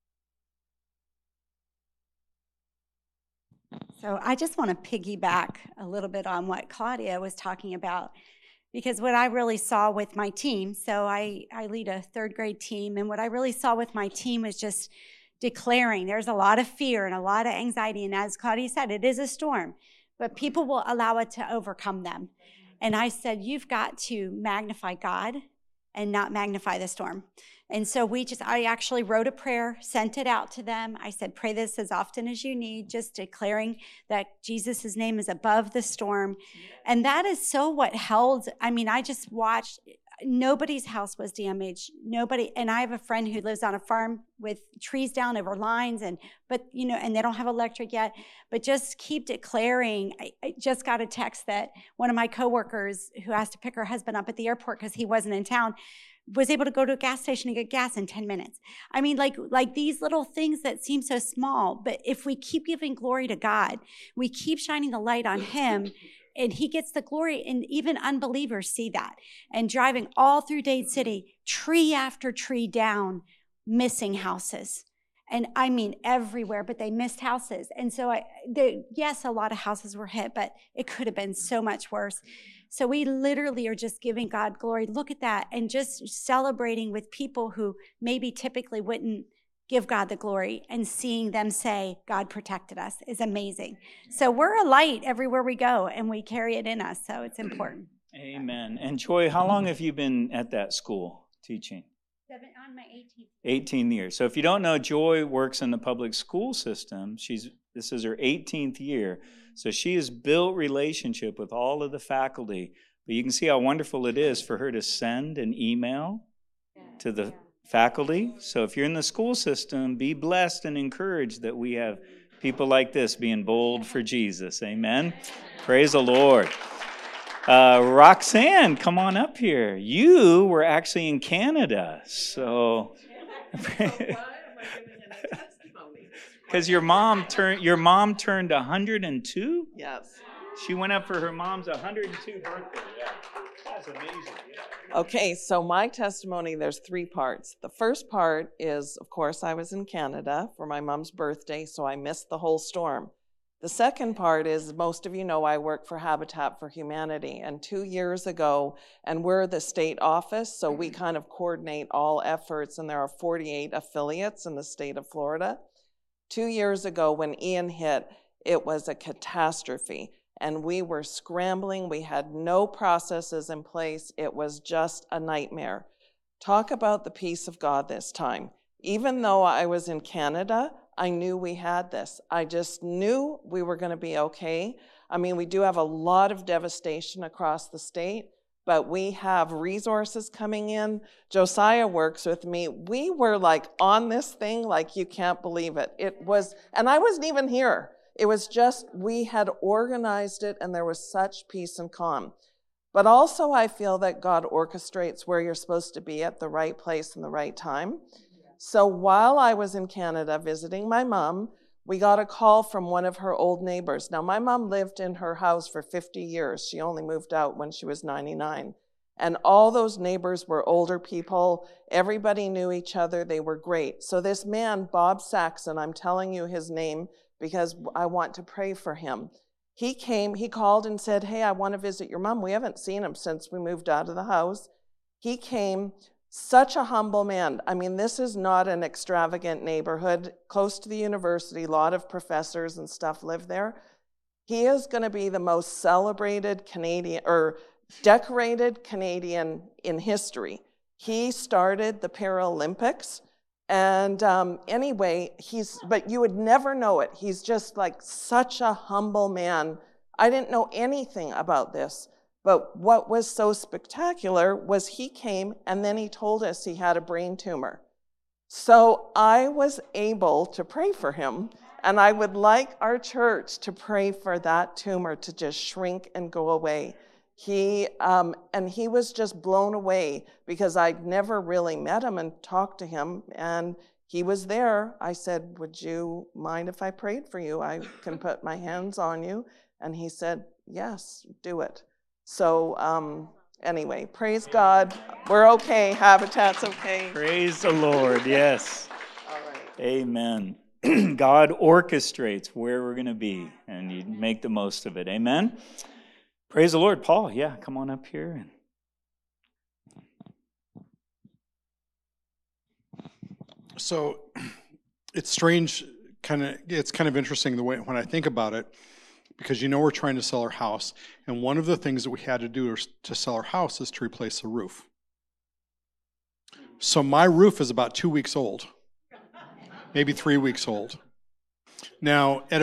So I just want to piggyback a little bit on what Claudia was talking about, because what I really saw with my team, so I lead a third grade team, and what I really saw with my team was just declaring. There's a lot of fear and a lot of anxiety, and as Claudia said, it is a storm, but people will allow it to overcome them. And I said, you've got to magnify God and not magnify the storm. And so I actually wrote a prayer, sent it out to them. I said, pray this as often as you need, just declaring that Jesus' name is above the storm. And that is so what held, I just watched, nobody's house was damaged. Nobody, and I have a friend who lives on a farm with trees down over lines, and they don't have electric yet, but just keep declaring. I just got a text that one of my coworkers who has to pick her husband up at the airport because he wasn't in town was able to go to a gas station and get gas in 10 minutes. Like these little things that seem so small, but if we keep giving glory to God, we keep shining the light on him, and he gets the glory, and even unbelievers see that. And driving all through Dade City, tree after tree down, missing houses. And everywhere, but they missed houses. And so yes, a lot of houses were hit, but it could have been so much worse. So we literally are just giving God glory. Look at that. And just celebrating with people who maybe typically wouldn't give God the glory, and seeing them say, God protected us, is amazing. So we're a light everywhere we go, and we carry it in us. So it's important. Amen. And Joy, how long have you been at that school teaching? On my 18th. 18 years. So if you don't know, Joy works in the public school system. This is her 18th year. So she has built relationship with all of the faculty. But you can see how wonderful it is for her to send an email to the faculty. So if you're in the school system, be blessed and encouraged that we have people like this being bold for Jesus. Amen. Praise the Lord. Roxanne, come on up here. You were actually in Canada, so because your mom turned 102. Yes. She went up for her mom's 102 birthday. Yeah, that's amazing. Yeah. Okay, so my testimony, there's 3 parts. The first part is, of course, I was in Canada for my mom's birthday, so I missed the whole storm. The second part is, most of you know I work for Habitat for Humanity, and 2 years ago, and we're the state office, so we kind of coordinate all efforts, and there are 48 affiliates in the state of Florida. 2 years ago, when Ian hit, it was a catastrophe, and we were scrambling. We had no processes in place. It was just a nightmare. Talk about the peace of God this time. Even though I was in Canada, I knew we had this. I just knew we were going to be okay. We do have a lot of devastation across the state, but we have resources coming in. Josiah works with me. We were on this thing like you can't believe it. And I wasn't even here. It was just, we had organized it, and there was such peace and calm. But also I feel that God orchestrates where you're supposed to be at the right place and the right time. So while I was in Canada visiting my mom, we got a call from one of her old neighbors. Now, my mom lived in her house for 50 years. She only moved out when she was 99. And all those neighbors were older people. Everybody knew each other. They were great. So this man, Bob Saxon, I'm telling you his name because I want to pray for him. He came, he called and said, hey, I want to visit your mom. We haven't seen him since we moved out of the house. He came. Such a humble man. This is not an extravagant neighborhood, close to the university. A lot of professors and stuff live there. He is going to be the most celebrated Canadian, or decorated Canadian in history. He started the Paralympics, And anyway, but you would never know it. He's just like such a humble man. I didn't know anything about this, but what was so spectacular was he came and then he told us he had a brain tumor. So I was able to pray for him, and I would like our church to pray for that tumor to just shrink and go away. He was just blown away because I'd never really met him and talked to him, and he was there. I said, would you mind if I prayed for you? I can put my hands on you. And he said, yes, do it. So anyway, praise God. We're okay. Habitat's okay. Praise the Lord, yes. All right. Amen. God orchestrates where we're going to be, and you make the most of it. Amen. Praise the Lord. Paul, yeah, come on up here. So it's strange, it's kind of interesting the way when I think about it, because we're trying to sell our house, and one of the things that we had to do to sell our house is to replace the roof. So my roof is about 2 weeks old, maybe 3 weeks old. Now, at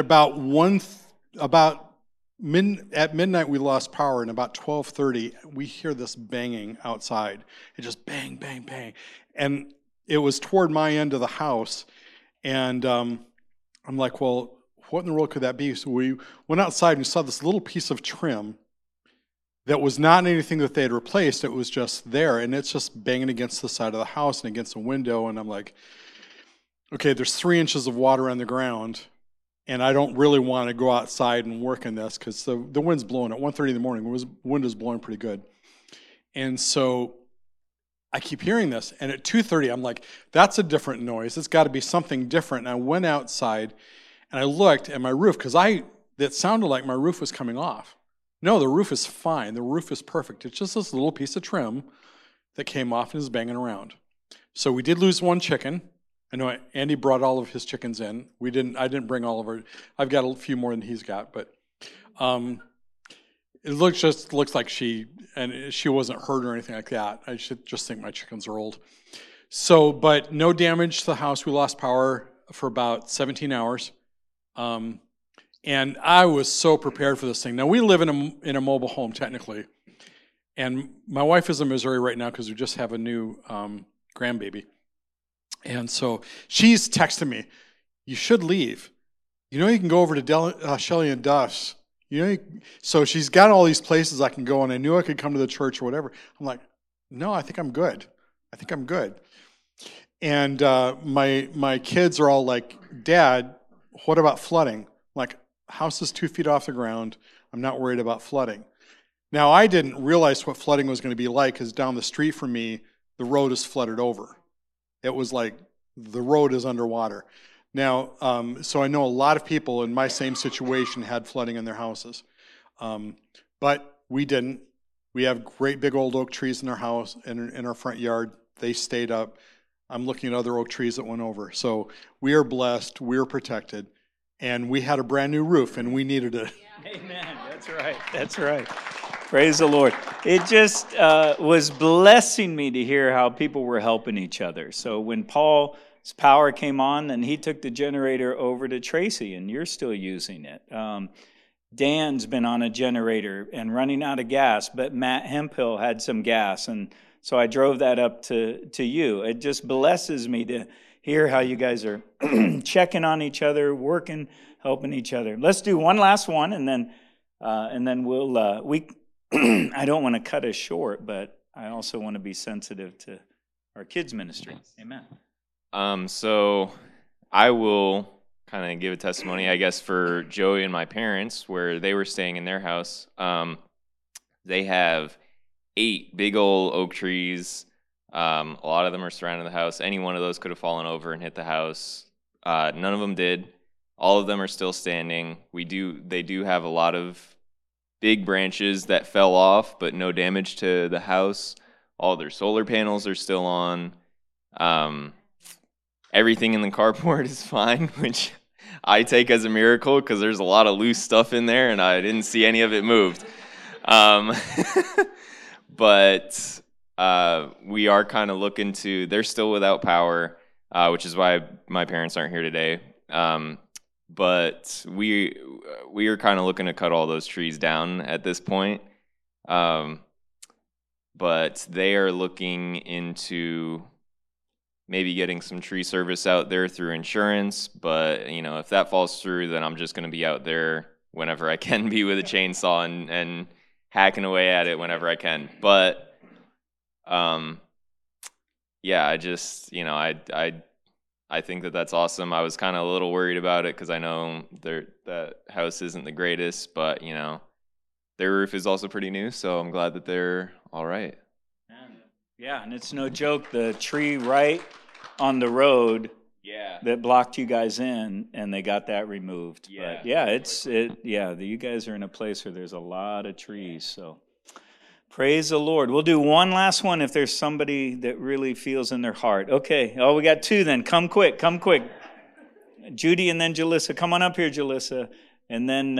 at midnight we lost power, and about 12:30 we hear this banging outside. It just bang, bang, bang, and it was toward my end of the house, and I'm like, well, what in the world could that be? So we went outside and we saw this little piece of trim that was not anything that they had replaced. It was just there, and it's just banging against the side of the house and against a window, and I'm like, okay, there's 3 inches of water on the ground, and I don't really want to go outside and work in this because the wind's blowing at 1:30 in the morning. The wind is blowing pretty good. And so I keep hearing this, and at 2:30, I'm like, that's a different noise. It's got to be something different. And I went outside, and I looked at my roof, because it sounded like my roof was coming off. No, the roof is fine. The roof is perfect. It's just this little piece of trim that came off and is banging around. So we did lose one chicken. I know Andy brought all of his chickens in. I didn't bring all of our. I've got a few more than he's got, but it looks like she wasn't hurt or anything like that. I should just think my chickens are old. So, but no damage to the house. We lost power for about 17 hours. And I was so prepared for this thing. Now, we live in a mobile home, technically. And my wife is in Missouri right now because we just have a new grandbaby. And so she's texting me, you should leave. You can go over to Shelley and Duff's. So she's got all these places I can go, and I knew I could come to the church or whatever. I'm like, no, I think I'm good. And my kids are all like, Dad, what about flooding? I'm like, house is 2 feet off the ground. I'm not worried about flooding. Now, I didn't realize what flooding was going to be like, because down the street from me, the road is flooded over. It was like the road is underwater. Now, so I know a lot of people in my same situation had flooding in their houses. But we didn't. We have great big old oak trees in our house and in our front yard. They stayed up. I'm looking at other oak trees that went over. So we are blessed. We are protected. And we had a brand new roof, and we needed it. Amen. That's right. Praise the Lord. It just was blessing me to hear how people were helping each other. So when Paul's power came on, then he took the generator over to Tracy, and you're still using it. Dan's been on a generator and running out of gas, but Matt Hemphill had some gas, and so I drove that up to you. It just blesses me to hear how you guys are checking on each other, working, helping each other. Let's do one last one, and then we'll I don't want to cut us short, but I also want to be sensitive to our kids' ministry. Amen. So I will kind of give a testimony, I guess, for Joey and my parents, where they were staying in their house. They have 8 big old oak trees. A lot of them are surrounding the house. Any one of those could have fallen over and hit the house. None of them did. All of them are still standing. They do have a lot of big branches that fell off, but no damage to the house. All their solar panels are still on. Everything in the carport is fine, which I take as a miracle because there's a lot of loose stuff in there, and I didn't see any of it moved. But we are kind of looking to, they're still without power. which is why my parents aren't here today. But we are kind of looking to cut all those trees down at this point. But they are looking into maybe getting some tree service out there through insurance. But, you know, if that falls through, then I'm just going to be out there whenever I can be with a chainsaw and hacking away at it whenever I can. But, yeah, I just, you know, I think that that's awesome. I was kind of a little worried about it because I know that house isn't the greatest, but, you know, their roof is also pretty new, so I'm glad that they're all right. Yeah, and it's no joke, the tree right on the road that blocked you guys in, and they got that removed. Yeah. But yeah, you guys are in a place where there's a lot of trees, so praise the Lord. We'll do one last one if there's somebody that really feels in their heart. Okay, we got two then. Come quick. Judy and then Jalissa. Come on up here, Jalissa, and then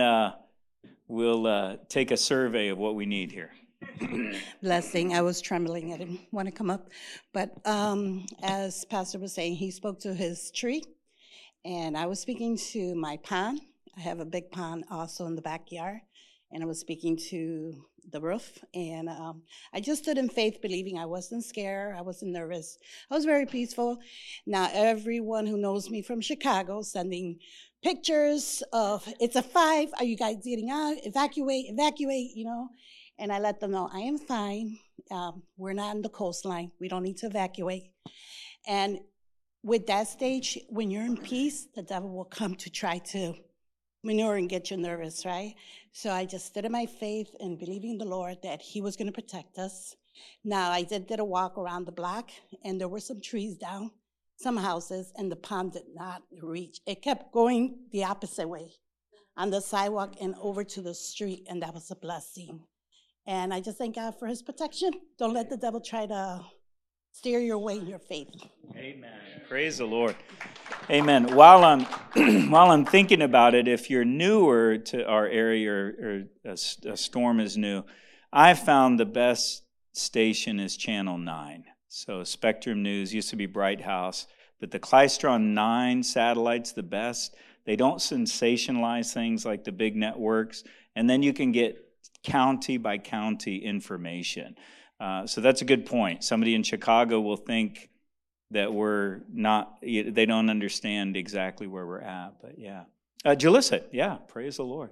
we'll take a survey of what we need here. Blessing. I was trembling. I didn't want to come up. But as Pastor was saying, he spoke to his tree, and I was speaking to my pond. I have a big pond also in the backyard, and I was speaking to the roof. And I just stood in faith, believing. I wasn't scared. I wasn't nervous. I was very peaceful. Now, everyone who knows me from Chicago sending pictures of, it's a 5, are you guys getting out? Evacuate, you know. And I let them know, I am fine. We're not on the coastline. We don't need to evacuate. And with that stage, when you're in peace, the devil will come to try to manure and get you nervous, right? So I just stood in my faith and believing the Lord that he was going to protect us. Now, I did a walk around the block, and there were some trees down, some houses, and the pond did not reach. It kept going the opposite way on the sidewalk and over to the street, and that was a blessing. And I just thank God for his protection. Don't let the devil try to steer your way in your faith. Amen. Praise the Lord. Amen. While I'm thinking about it, if you're newer to our area or a storm is new, I found the best station is Channel 9. So Spectrum News used to be Bright House, but the Klystron 9 satellite's the best. They don't sensationalize things like the big networks, and then you can get county by county information. So that's a good point. Somebody in Chicago will think that we're not, they don't understand exactly where we're at, but yeah. Jalissa, yeah, praise the Lord.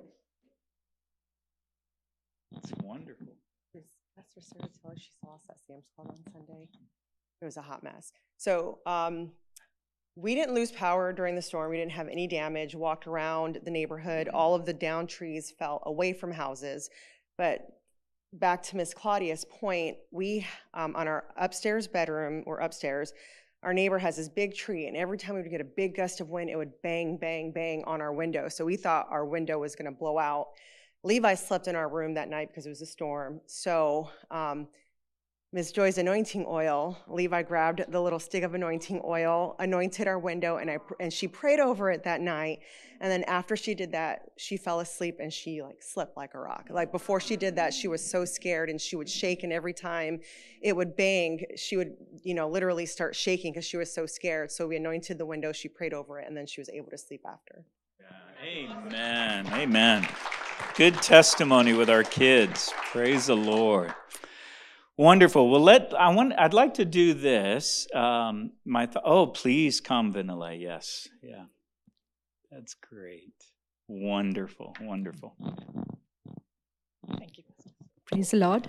That's wonderful. Pastor Sarah tell us she saw us at Sam's Club on Sunday. It was a hot mess. So we didn't lose power during the storm. We didn't have any damage, walked around the neighborhood. All of the down trees fell away from houses. But back to Miss Claudia's point, we, on our upstairs bedroom, or upstairs, our neighbor has this big tree, and every time we would get a big gust of wind, it would bang, bang, bang on our window. So we thought our window was gonna blow out. Levi slept in our room that night because it was a storm. So Ms. Joy's anointing oil, Levi grabbed the little stick of anointing oil, anointed our window, and she prayed over it that night. And then after she did that, she fell asleep and she slept like a rock. Like before she did that, she was so scared and she would shake, and every time it would bang, she would, literally start shaking because she was so scared. So we anointed the window, she prayed over it, and then she was able to sleep after. Amen. Amen. Good testimony with our kids. Praise the Lord. Wonderful. Well, I'd like to do this. Please come, Vanilla. Yes. Yeah. That's great. Wonderful. Wonderful. Thank you. Praise the Lord.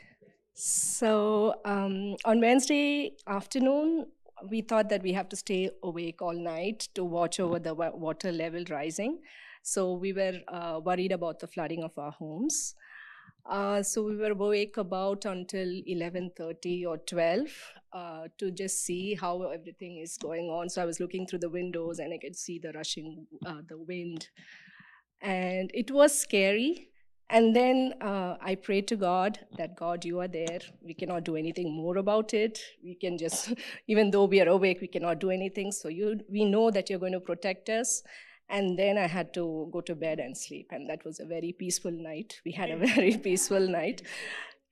So on Wednesday afternoon, we thought that we have to stay awake all night to watch over the water level rising. So we were worried about the flooding of our homes. So we were awake about until 11:30 or 12 to just see how everything is going on. So I was looking through the windows and I could see the rushing, the wind. And it was scary. And then I prayed to God that, God, you are there. We cannot do anything more about it. We can just, even though we are awake, we cannot do anything. So we know that you're going to protect us. And then I had to go to bed and sleep. And that was a very peaceful night. We had a very peaceful night.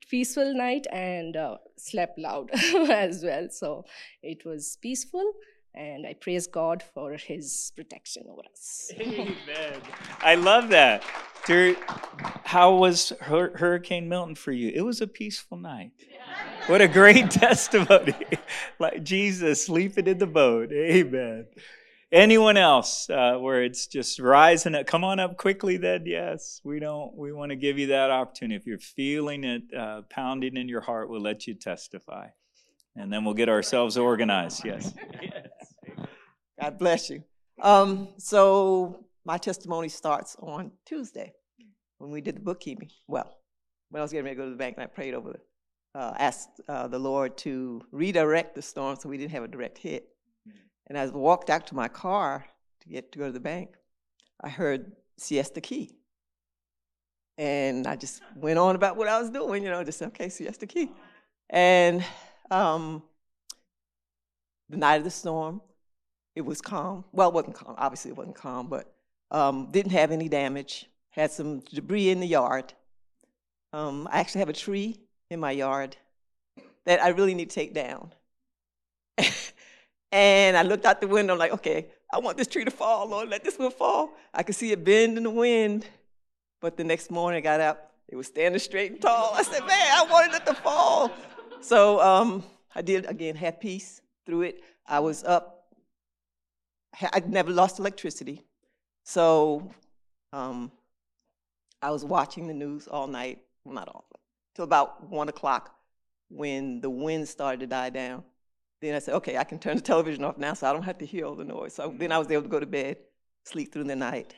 And slept loud as well. So it was peaceful. And I praise God for his protection over us. Amen. I love that. How was Hurricane Milton for you? It was a peaceful night. What a great testimony. Like Jesus sleeping in the boat. Amen. Anyone else where it's just rising up? Come on up quickly then. Yes, we want to give you that opportunity. If you're feeling it pounding in your heart, we'll let you testify. And then we'll get ourselves organized. Yes. God bless you. So my testimony starts on Tuesday when we did the bookkeeping. Well, when I was getting ready to go to the bank and I prayed over it, asked the Lord to redirect the storm so we didn't have a direct hit. And as I walked out to my car to go to the bank, I heard Siesta Key. And I just went on about what I was doing, just said, okay, Siesta Key. And the night of the storm, it was calm. Well, it wasn't calm. Obviously, it wasn't calm, but didn't have any damage. Had some debris in the yard. I actually have a tree in my yard that I really need to take down. And I looked out the window like, okay, I want this tree to fall, Lord, let this one fall. I could see it bend in the wind. But the next morning I got up, it was standing straight and tall. I said, man, I wanted it to fall. So I did, again, have peace through it. I was up. I never lost electricity. So I was watching the news all night, well, not all, till about 1 o'clock when the wind started to die down. Then I said, okay, I can turn the television off now so I don't have to hear all the noise. So then I was able to go to bed, sleep through the night.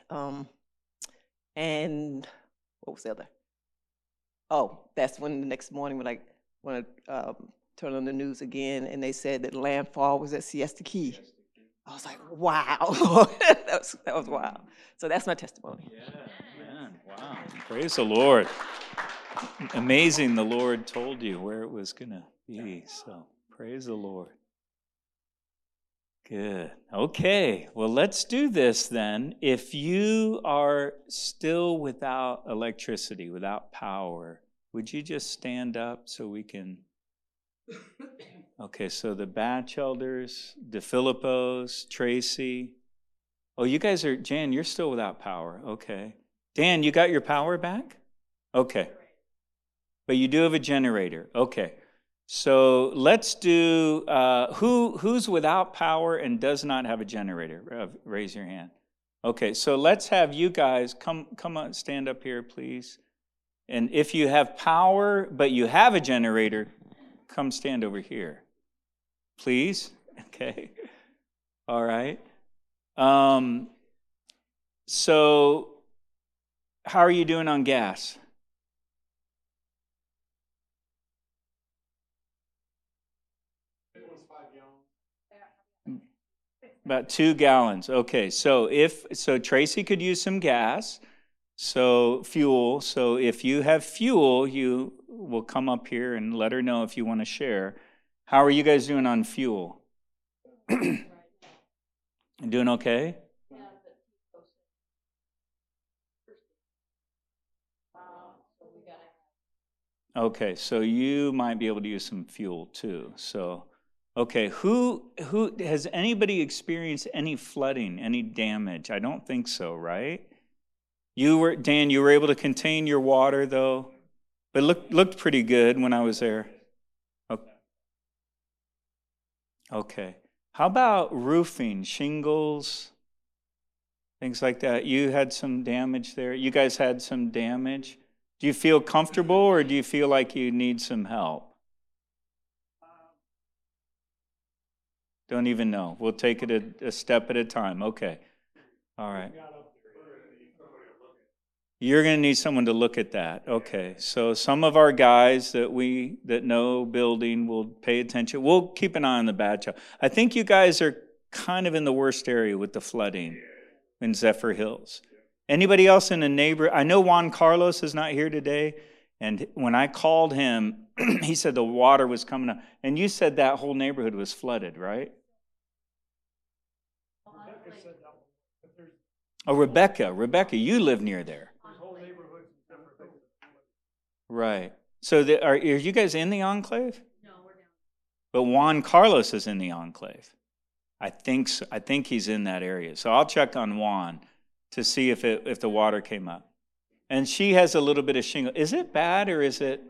And what was the other? Oh, that's when the next morning when I turned on the news again and they said that landfall was at Siesta Key. I was like, wow, that was wild. So that's my testimony. Yeah, man, wow. Praise the Lord. Amazing the Lord told you where it was going to be, so praise the Lord. Good. Okay, well, let's do this then. If you are still without electricity, without power, would you just stand up so we can... Okay, so the Batch Elders, DeFilippos, Tracy. Oh, you guys are, Jan, you're still without power. Okay. Dan, you got your power back? Okay. But you do have a generator. Okay. So let's do, who's without power and does not have a generator? Raise your hand. Okay, so let's have you guys come on, stand up here, please. And if you have power, but you have a generator, come stand over here. Please? Okay. All right. So how are you doing on gas? About 2 gallons. Okay, so Tracy could use some gas, so fuel. So if you have fuel, you will come up here and let her know if you want to share. How are you guys doing on fuel? Doing okay? Okay, so you might be able to use some fuel too. So, okay, who has anybody experienced any flooding, any damage? I don't think so, right? Dan, you were able to contain your water though, but looked pretty good when I was there. Okay. How about roofing, shingles, things like that? You had some damage there. You guys had some damage. Do you feel comfortable or do you feel like you need some help? Don't even know. We'll take it a step at a time. Okay. All right. You're going to need someone to look at that. Okay. So some of our guys that know building will pay attention. We'll keep an eye on the Batch. I think you guys are kind of in the worst area with the flooding in Zephyr Hills. Anybody else in the neighborhood? I know Juan Carlos is not here today. And when I called him, he said the water was coming up. And you said that whole neighborhood was flooded, right? Oh, Rebecca, you live near there. Right. So are you guys in the enclave? No, we're down. But Juan Carlos is in the enclave. I think so. I think he's in that area. So I'll check on Juan to see if the water came up. And she has a little bit of shingle. Is it bad or is it?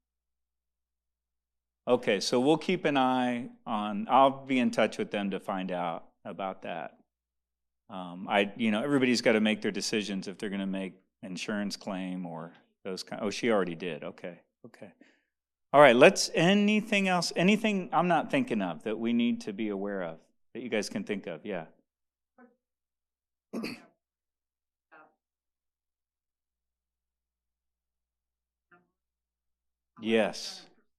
Okay, so we'll keep an eye on. I'll be in touch with them to find out about that. Everybody's got to make their decisions if they're going to make insurance claim or those kind. Oh, she already did. Okay. All right. Anything else? Anything I'm not thinking of that we need to be aware of that you guys can think of? Yeah. Yes.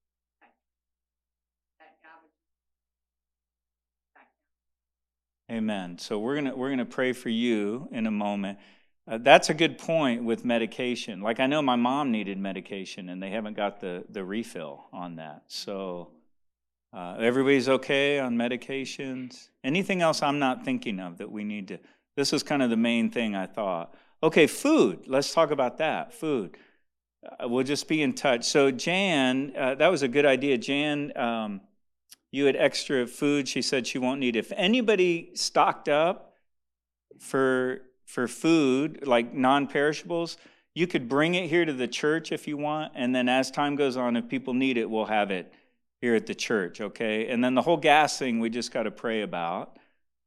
Amen. So we're gonna pray for you in a moment. That's a good point with medication. Like I know my mom needed medication and they haven't got the refill on that. So everybody's okay on medications. Anything else I'm not thinking of that we need to? This is kind of the main thing I thought. Okay, food. Let's talk about that. Food. We'll just be in touch. So Jan, that was a good idea. Jan, you had extra food. She said she won't need it. If anybody stocked up for food, like non-perishables, you could bring it here to the church if you want. And then as time goes on, if people need it, we'll have it here at the church, okay? And then the whole gas thing, we just got to pray about.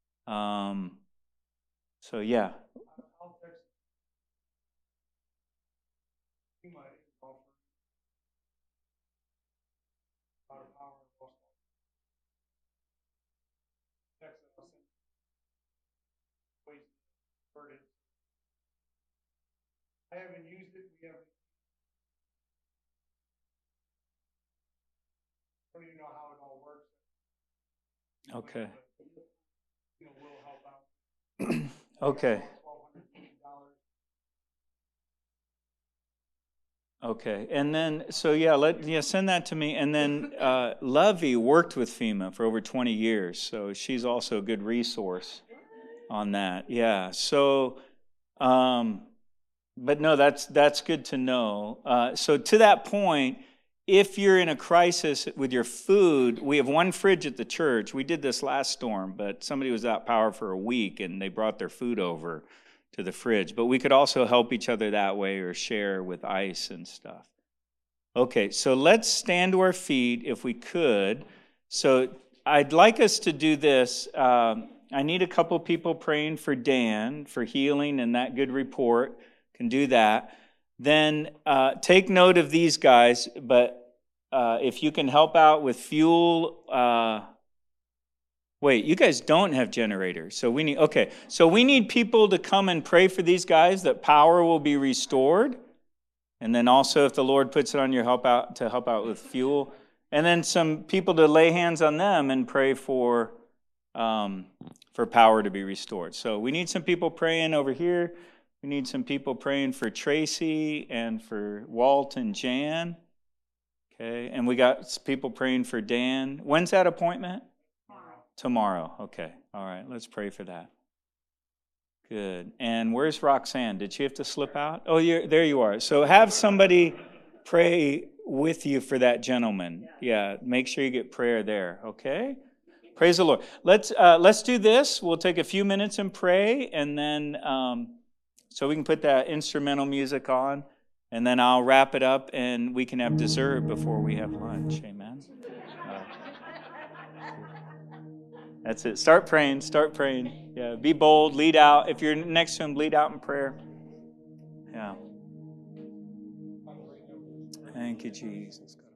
So, yeah. I haven't used it. We haven't. I don't even know how it all works. Okay. We'll help out. Okay. Okay, and then, so yeah, send that to me. And then Lovey worked with FEMA for over 20 years, so she's also a good resource on that. Yeah, so, but no, that's good to know. So to that point, if you're in a crisis with your food, we have one fridge at the church. We did this last storm, but somebody was without power for a week, and they brought their food over to the fridge. But we could also help each other that way or share with ice and stuff. Okay, so let's stand to our feet if we could. So I'd like us to do this. I need a couple people praying for Dan for healing and that good report. Can do that. Then take note of these guys, but if you can help out with fuel. Wait, you guys don't have generators, so we need people to come and pray for these guys that power will be restored, and then also if the Lord puts it on your help out with fuel, and then some people to lay hands on them and pray for power to be restored. So we need some people praying over here. We need some people praying for Tracy and for Walt and Jan. Okay, and we got people praying for Dan. When's that appointment? Tomorrow. Okay. All right. Let's pray for that. Good. And where's Roxanne? Did she have to slip out? Oh, there you are. So have somebody pray with you for that gentleman. Yeah. Make sure you get prayer there. Okay. Praise the Lord. Let's do this. We'll take a few minutes and pray, and then so we can put that instrumental music on, and then I'll wrap it up, and we can have dessert before we have lunch. Amen. That's it. Start praying. Yeah, be bold. Lead out. If you're next to him, lead out in prayer. Yeah. Thank you, Jesus.